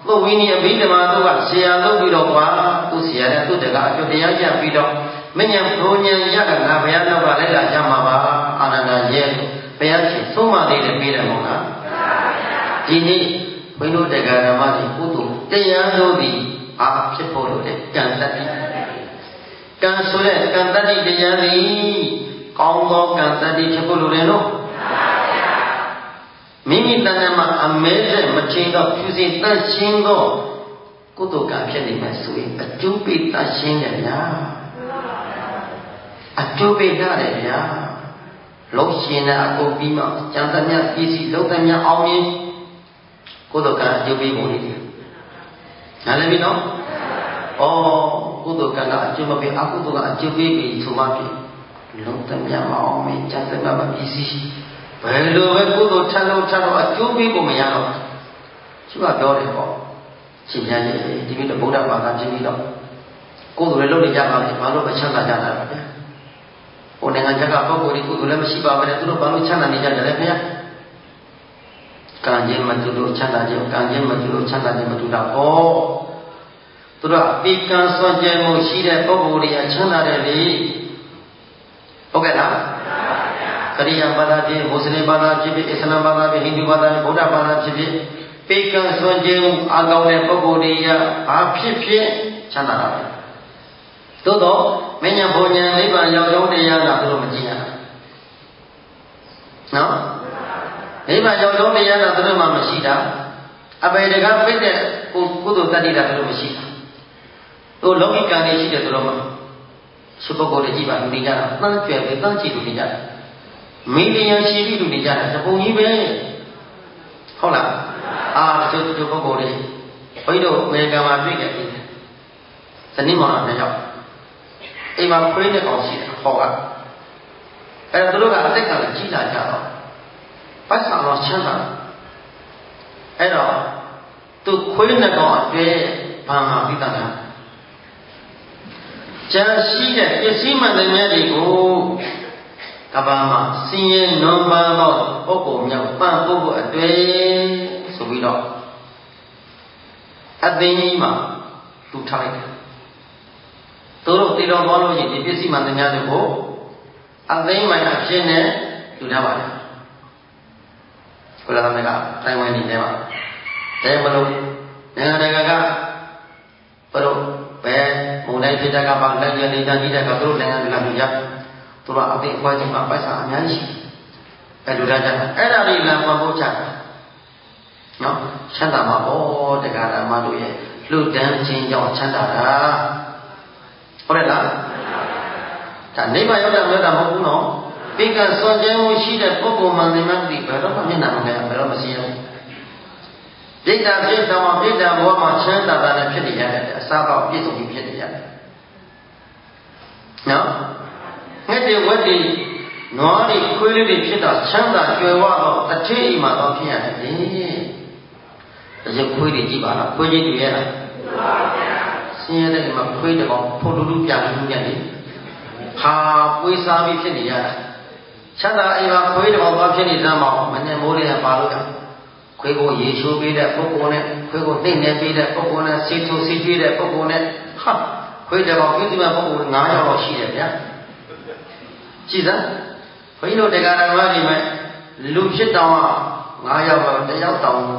သူဝိနည်းအဘိဓမ္မာတို့ကဆရာလုပ်ပြီးတော့ကွာသူဆရာနဲ့သူတကအကျွတ်တရားရပြီးတော့မဉ္ဇဉ်ဘုံဉ္ဇဉ်ရကငါဘုရားနောက်ကလိုက်လာကြမှာပါအာနန္ဒာရဲ့ဘုရားရှင်သုံးပါးလေးနဲ့ပြီးတယ်မို့လားဒီနေ့ဘုန်းတို့တရားဓမ္မတွေကုသိုလ်တရားတို့သည်အားဖြစ်ဖို့လို့လေကံတတ်တိကံဆိုတဲ့ကံတတ်တိတရားသည်ကောင်းသောကံတတ်တိဖြစ်ဖို့လို့လေနော်မိမိတဏ္ဍာမှာအမဲတဲ့မချင်းတော့ဖြူစင်တန့်ရှင်းသောကုသိုလ်ကံဖြစ်နေမယ်ဆိုရင်အကျိုးပေးတန့်ရှင်းတယ်ဗျာအကျိုးပေးရတယ်ဗျာလုံးရှင်တဲ့အကုန်ပြီးမှကျန်တဲ့မြတ်ပစ္စည်းလုံးတဲ့မြတ်အောင်ရင်ကုသိုလ်ကံအကျိုးပေးပုံလေးနားလည်ပြီနော်ဩကုသိုလ်ကံကအကျိုးမပေးအကုသိုလ်ကအကျိုးပေးပြီးဆိုမှဖြစ်လုံးတဲ့မြတ်မအောင်ရင်ကျန်တဲ့မြတ်ပစ္စည်းဘယ်လိုပဲကုသိုလ်ထပ်လို့ထပ်တော့အကျိုးပေးဖို့မရတော့သူကပြောတယ်ပေါ့ရှင်ပြန်ရဲ့ဒီလိုဗုဒ္ဓဘာသာဖြစ်ပြီးတော့ကုသိုလ်လည်းလုပ်နေကြပါလေဘာလို့မချမ်းသာကြတာလဲဗျာဟိုနိုင်ငံခြားကပုဂ္ဂိုလ်တွေကုသိုလ်လည်းမရှိပါဘူးလေသူတို့ဘာလို့ချမ်းသာနေကြတယ်လဲဗျာကံခြင်းမတူလို့ချမ်းသာခြင်းကံခြင်းမတူလို့ချမ်းသာခြင်းမတူတာပေါ့သူတို့ကပေကံစွန့်ကြဲမှုရှိတဲ့ပုဂ္ဂိုလ်တွေအချမ်းသာတယ်လေဟုတ်ကဲ့လားခရိယာဘာသာဖြစ်မွတ်စလင်ဘာသာဖြစ်ဖြစ်အစ္စလာမ်ဘာသာဖြစ်ဟိန္ဒူဘာသာဗုဒ္ဓဘာသာဖြစ်ဖြစ်ပေကံစွန့်ကြဲမှုအကောင်းတဲ့ပုဂ္ဂိုလ်တွေကဘာဖြစ်ဖြစ်ချမ်းသာတာပဲသို့တော့မဉ္ဇဉ်ဘုံဉ္ဇဉ်နိဗ္ဗာန်ရောက်ရောက်တရားကသူတို့မကြည့်ရဘူးနော်နိဗ္ဗာန်ရောက်ရောက်တရားကသူတို့မှမရှိတာအပေတကပိတ်တဲ့ကုသိုလ်တတ္တိကသူတို့မရှိတာသူလောကီကံတွေရှိတယ်သူတို့မှစုပုဂ္ဂိုလ်တွေကြည့်ပါလူတွေကြတာတန်းကျွယ်ပြီးတန်းကြည့်လူတွေကြတာမင်းတရားရှိပြီးလူတွေကြတာသဘုံကြီးပဲဟုတ်လားအာတချို့တချို့ပုဂ္ဂိုလ်တွေဘုန်းကြီးတို့အမေရိကန်မှာတွေ့ခဲ့တယ်ဇနီးမောင်နှံနှစ်ယောက်အိမ်မှာခွေးနဲ့ကောင်ရှိတယ်ဟောကအဲ့တော့သူတို့ကအသက်ကလည်းကြီးလာကြတော့ပတ်ဆောင်တော့ချမ်းသာအဲ့တော့သူခွေးနဲ့ကောင်အတွေ့ဘာမှပြီးတာလားကျန်ရှိတဲ့ပစ္စည်းမှန်တဲ့မြတ်တွေကိုကဘာမှာစင်ရင်နွန်ပန်းသောပုဂ္ဂိုလ်များပန့်ဖို့ဖို့အတွေ့ဆိုပြီးတော့အသိဉာဏ်မှာလူထားလိုက်တယ်သူတို့တည်တော်သွားလို့ရှိရင်ဒီပစ္စည်းမှန်တဲ့များတွေကိုအသိဉာဏ်အဖြစ်နဲ့လူထားပါတယ်ကိုလာသမကတိုင်ဝမ်နေတယ်မှာတဲမလို့နိုင်ငံတကာကဘယ်လိုပဲမုန်တိုင်းဖြစ်တဲ့ကပါလက်ရနေတာကြီးတဲ့ကသူတို့နိုင်ငံကလူကြသူတို့အသိအခွင့်အရေးမှာပိုက်ဆံအများကြီးအဲ့လိုထားကြအဲ့ဒါလေးလမ်းပေါ်ပို့ချတာနော်ချမ်းသာမှာပေါ့တရားဓမ္မတို့ရဲ့လှူဒန်းခြင်းကြောင့်ချမ်းသာတာဟုတ်တယ်လားဒါနိဗ္ဗာန်ရောက်တာမဟုတ်တာမဟုတ်ဘူးနော်ပိကစွန့်ကြဲမှုရှိတဲ့ပုဂ္ဂိုလ်မှန်တယ်မှဒီဘယ်တော့မှမျက်နှာမငယ်ဘယ်တော့မရှိဘူးဒိဋ္ဌာဖြစ်တော်မှာဒိဋ္ဌာဘဝမှာချမ်းသာတာနဲ့ဖြစ်နေရတယ်အစားပေါက်ပြည့်စုံပြီးဖြစ်နေရတယ်နော်ငှက်တွေဝက်တွေနွားတွေခွေးလေးတွေဖြစ်တော့ချမ်းသာကြွယ်ဝတော့အထည်အိမ်မှာတော့ဖြစ်ရတယ်လေဒီခွေးတွေကြည့်ပါလားခွေးကြီးတွေ့ရလားဆင်းရဲတဲ့မှာခွေးတကောင်ဖို့လူလူပြလူလူနဲ့လေဟာပွေးစားပြီးဖြစ်နေရတာချမ်းသာအိမ်မှာခွေးတကောင်သွားဖြစ်နေစမ်းမအောင်မနဲ့မိုးလေးနဲ့ပါလို့ရခွေးကိုရေချိုးပေးတဲ့ပုဂ္ဂိုလ်နဲ့ခွေးကိုနှိမ့်နေပေးတဲ့ပုဂ္ဂိုလ်နဲ့စီထူစီကျွေးတဲ့ပုဂ္ဂိုလ်နဲ့ဟာခွေးတကောင်ပြုစုမဲ့ပုဂ္ဂိုလ်ငါးယောက်တော့ရှိတယ်ဗျာကြည့်စမ်းဘုန်းကြီးတို့တရားတော်မှာဒီမဲ့လူဖြစ်တောင်ငါးယောက်တော့တယောက်တောင်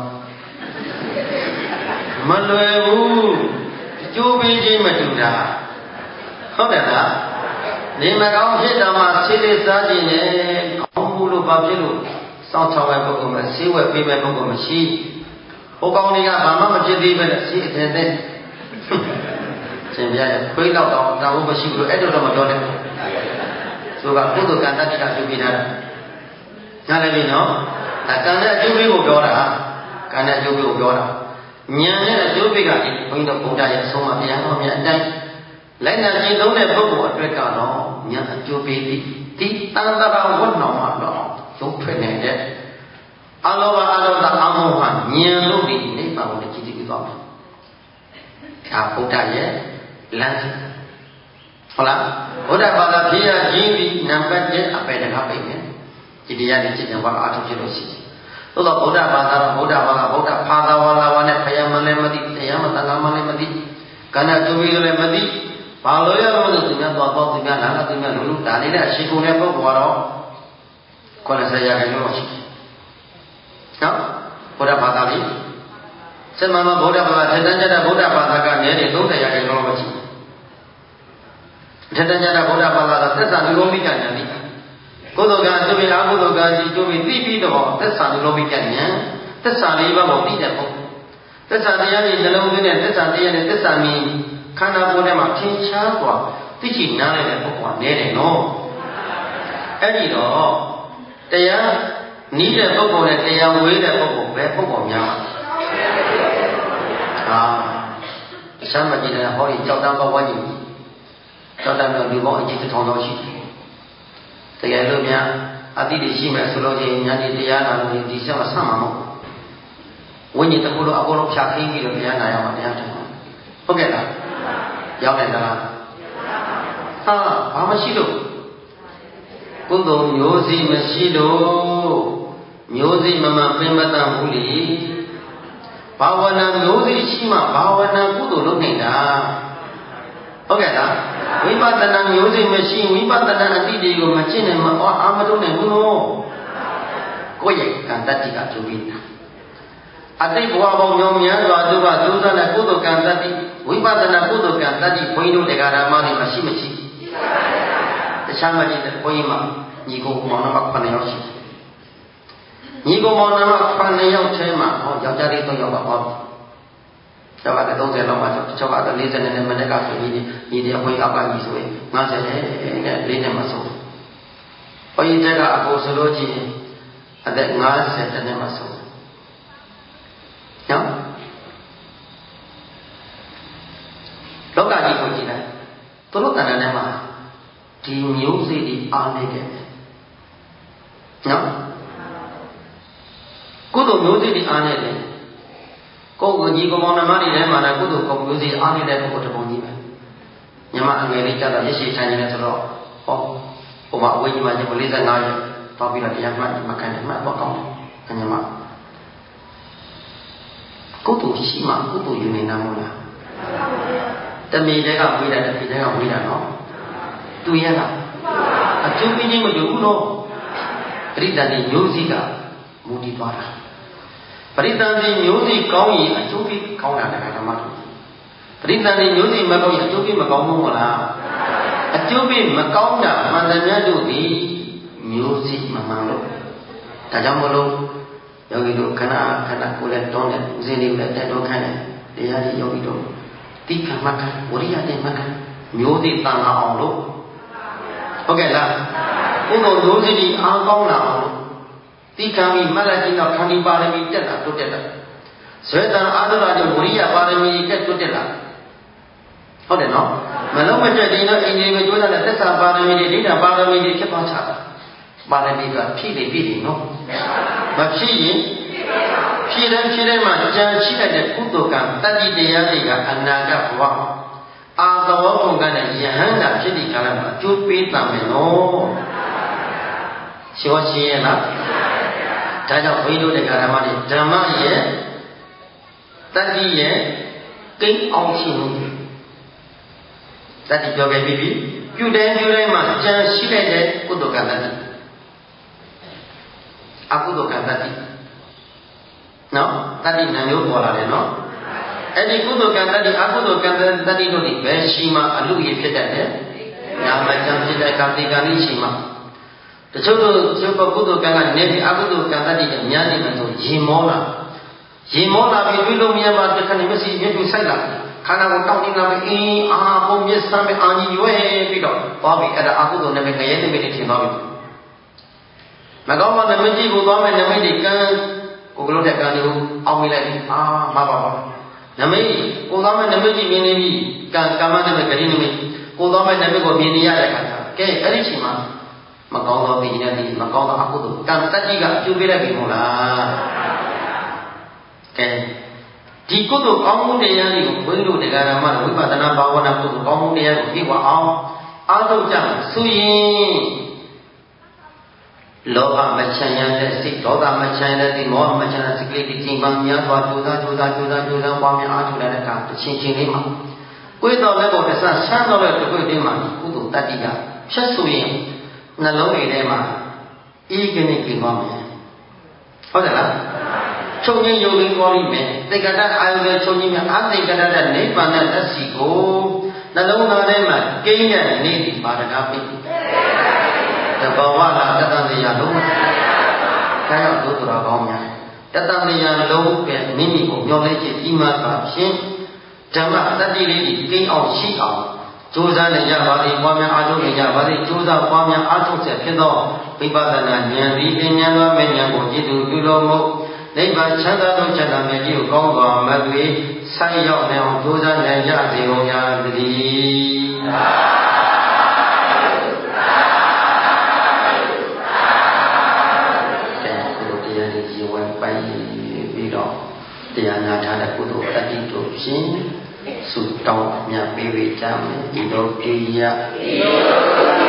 မလွယ်ဘူးကြိုးပေးခြင်းမတူတာဟုတ်တယ်လားနေမကောင်းဖြစ်တော်မှာဆေးလေးစားခြင်းနဲ့ကောင်းမှုလို့ဘာဖြစ်လို့စောင့်ချောင်းတဲ့ပုဂ္ဂိုလ်မှာဆေးဝက်ပေးမဲ့ပုဂ္ဂိုလ်မရှိဟိုကောင်းတွေကဘာမှမဖြစ်သေးပဲဆေးအထင်နဲ့ရှင်ပြရဲ့ခွေးတော့တောင်တောင်မရှိဘူးလို့အဲ့တော့မပြောနဲ့ဆိုကကုသိုလ်ကံတတိကပြုပြီးထားတာနားလည်ပြီနော်ဒါကံနဲ့အကျိုးပေးကိုပြောတာကံနဲ့အကျိုးပေးကိုပြောတာဉာဏ်နဲ့အကျိုးပေးကဒီဘုန်းကြီးတို့ဘုရားရဲ့အဆုံးအမဘုရားတော်မြတ်အတိုင်းလိုက်နာကျင့်သုံးတဲ့ပုဂ္ဂိုလ်အတွက်ကတော့ဉာဏ်အကျိုးပေးသည်ဒီတန်တရာဝတ်တော်မှာတော့ရုပ်ထွက်နေတဲ့အလောဘအလောဘအမောဟဉာဏ်လို့ဒီနိဗ္ဗာန်ကိုကြည်ကြည်ပြီးသွားမယ်ဒါဘုရားရဲ့လမ်းစဉ်ဟုတ်လားဘုရားဘာသာဖြစ်ရခြင်းဒီနံပါတ်တစ်အပေတကားပိတ်မယ်ဒီတရားနဲ့จิตဉာဏ်ဘာအားထုတ်ဖြစ်လို့ရှိတယ်သို့တော့ဗုဒ္ဓဘာသာတော့ဗုဒ္ဓဘာသာဗုဒ္ဓဘာသာဝါလာဝါနဲ့ဖယံမလဲမသိ Karena cumi oleh mati, kalau ya kalau dunia tua-tua dunia lama dunia dulu, dan ini asyikunya apa buat kalau saya yang ini, ya, Buddha Patali, semama Buddha Patali, dan jadi Buddha Patali ni itu saya yang ini macam, dan jadi Buddha Patali, terasa dulu mikirnya ni, kalau kan cumi aku tu kan cumi tipi tu, terasa dulu mikirnya, terasa ni bawa tidak pun. Terasa dia ni dalam dunia, terasa dia ni terasa ni, kerana boleh macam siapa, tiada nama yang berkuat ni, no. Ini loh, dia ni dia berkuat, dia wei dia berkuat, berkuatnya. Ah, sama jadi hari jauh bawa ni, jauh dan di bawah itu thong thong sih. Dia lu ni, adi di sini masuk je, ni dia lalu di sana sama mo. Wujud tak perlu aku nak cakap ini lebih ana yang mana yang tu. Okey tak? Jawab dah. Ha, apa masih tu? Kudo music masih tu, music mama pembatan buli. Bawana music cima, bawana kudo lu ni dah. Okey tak? Wibatan music masih, wibatan nanti dia go macam ni, apa tu ni kuno? Kau yang kan tadi kat jubin. Adik buah bau nyomnya, baju baju sana kudo kan tadi, wibatan kudo kan tadi, poin tu negara mana masih masih. Sama je, poin mah, ni ko mau nama apa ni orang? Ni ko mau nama apa ni orang cuma, oh jauh cari tu yang apa? Coba kita tahu saya lama, coba kita lihat ni mereka tu ni, ni dia poin apa ni semua, macam ni, ni ni masuk. Poin jaga aku seloji, ada ngas saya ni masuk. Ya, loka ji ko ji lai, tu loka na nama, di music di ane ke, ya, kudo music di ane ke, kau ji ko mau nama ni mana kudo kau music ane le kau tu bunyi kan, nyama angeli cara je si cari ni tu lo, oh, oh mak wei macam boleh zangai, tapi lah dia mak makan mak bawa kau, kan nyama. Kudu sima, kudu yuni namuna. Tapi jaga wira, tapi jaga wira no. Tu ya lah. Acung ini macam no. Perintah ni music ah, mudi tuara. Perintah ni music kau ini acung ni kau nak nak nama tu. Perintah ni music macam ni acung ni macam mu lah. Acung ni macam nak macamnya tu di music memang lo. Tajam bolu. Yogi tu kena kena kulit tone, sini kulit tone kena dia di yogi tu tiga makan, uriya dia makan, music tanah awlo, okey lah, untuk music di angkau lah, tiga mi malah kita kami parami tidak tu tidak, sebentar ada lagi uriya parami tidak tu tidak, okey no, malah macam ni nak ini macam mana nak tesah parami ni, ni nak parami ni cepat cepat. Parami tu pilih pilih no. Macam ni, pilih pilih macam cina je kudokan tadi dia ni kan anak buah. Atau orang kan yang hendak jadi kalau cuci tamen no. Siapa siapa lah? Jadi hidup negara mana? Drama ye, tadi ye, keng awsin. Tadi juga bibi, juda juda macam cina je kudokan tadi. Aku tu kan tadi, no, tadi nanti bola le no. Jadi aku tu kan tadi, aku tu kan tadi tu ni, bersima alu ye kita le, yang macam kita kati kali sima. Terus tu aku tu kan ni, aku tu kan tadi kan nyanyi macam jimola, jimola biru lu mian baca kan ni mesti dia tu saya lah. Karena orang tahu ni nama ini, ah, pun dia sampai anji juga bido. Tapi ada aku tu nama kaya ni beri cerita bido. Maka orang nama ji ko tuan nama ni kan, ko kalau dia kan itu awal lagi, ah, apa apa. Nama ni, ko tuan nama ji ni ni kan kamar nama kali ni, ko tuan nama ko ni ada kan. Okay, kali cuma, maka orang tu ini ni, maka orang aku tu kan tadi juga cuba lagi mula. Okay, jika tu kamu dia ni, perlu negara mana, bukan tanah bawah nak tu kamu dia ni, kita awam, atau jangan suyi. Loka macam yang tersik, loka macam yang tersik, mau macam yang tersik, di timbangnya, tuan juta, juta, juta, juta, uangnya ada dalam kan, cincin lima. ကိုယ်တော်လည်းပေါ်တဲ့ဆန်းဆန်းတော်တဲ့ကိုယ်တည်းမှာကုသိုလ်တတ္တိကဖြတ်ဆိုရင်နှလုံးအိမ်ထဲမှာဤကနေကြည့်ပါမယ်ဟုတ်တယ်လားချုပ်ငင်းယုံရင်းပေါ်လိမ့်မယ်တေကတအာယုရဲ့ချုပ်ငင်းများအတေကတတဲ့နိဗ္ဗာန်နဲ့သက်စီကိုနှလုံးသားထဲမှာကိန်းတဲ့နေဒီပါဒကာပိတဘောဝလာတတန်တရားလုံးခိုင်းတော့တို့တော်ကောင်းများတတန်တရားလုံးပဲမိမိကိုမျောလဲခြင်းဒီမှာပါဖြင့်ဓမ္မတတ္တိလေးကြီးကိန်းအောင်ရှိအောင်ကြိုးစားနေကြပါသည်ပွားများအားထုတ်နေကြပါသည်ကြိုးစားပွားများအားထုတ်ချက်ဖြစ်သောဝိပဿနာဉာဏ်ဒီဉာဏ်တော်မဲ့ဉာဏ်ကိုကြည်သူပြုလို့မို့နိဗ္ဗာန်ချမ်းသာသောချမ်းသာမြတ်ကြီးကိုကောင်းစွာမသွေဆိုင်ရောက်နေအောင်ကြိုးစားနိုင်ကြစေကုန်ရာတည်းတရားလေးကြီးဝိုင်းပိုင်းပြီးတော့တရားနာထားတဲ့ကုသိုလ်အတ္တိတို့ဖြင့်ဆုတောင်းမြတ်ပေးကြမယ်ဒီလိုပြည့်ရ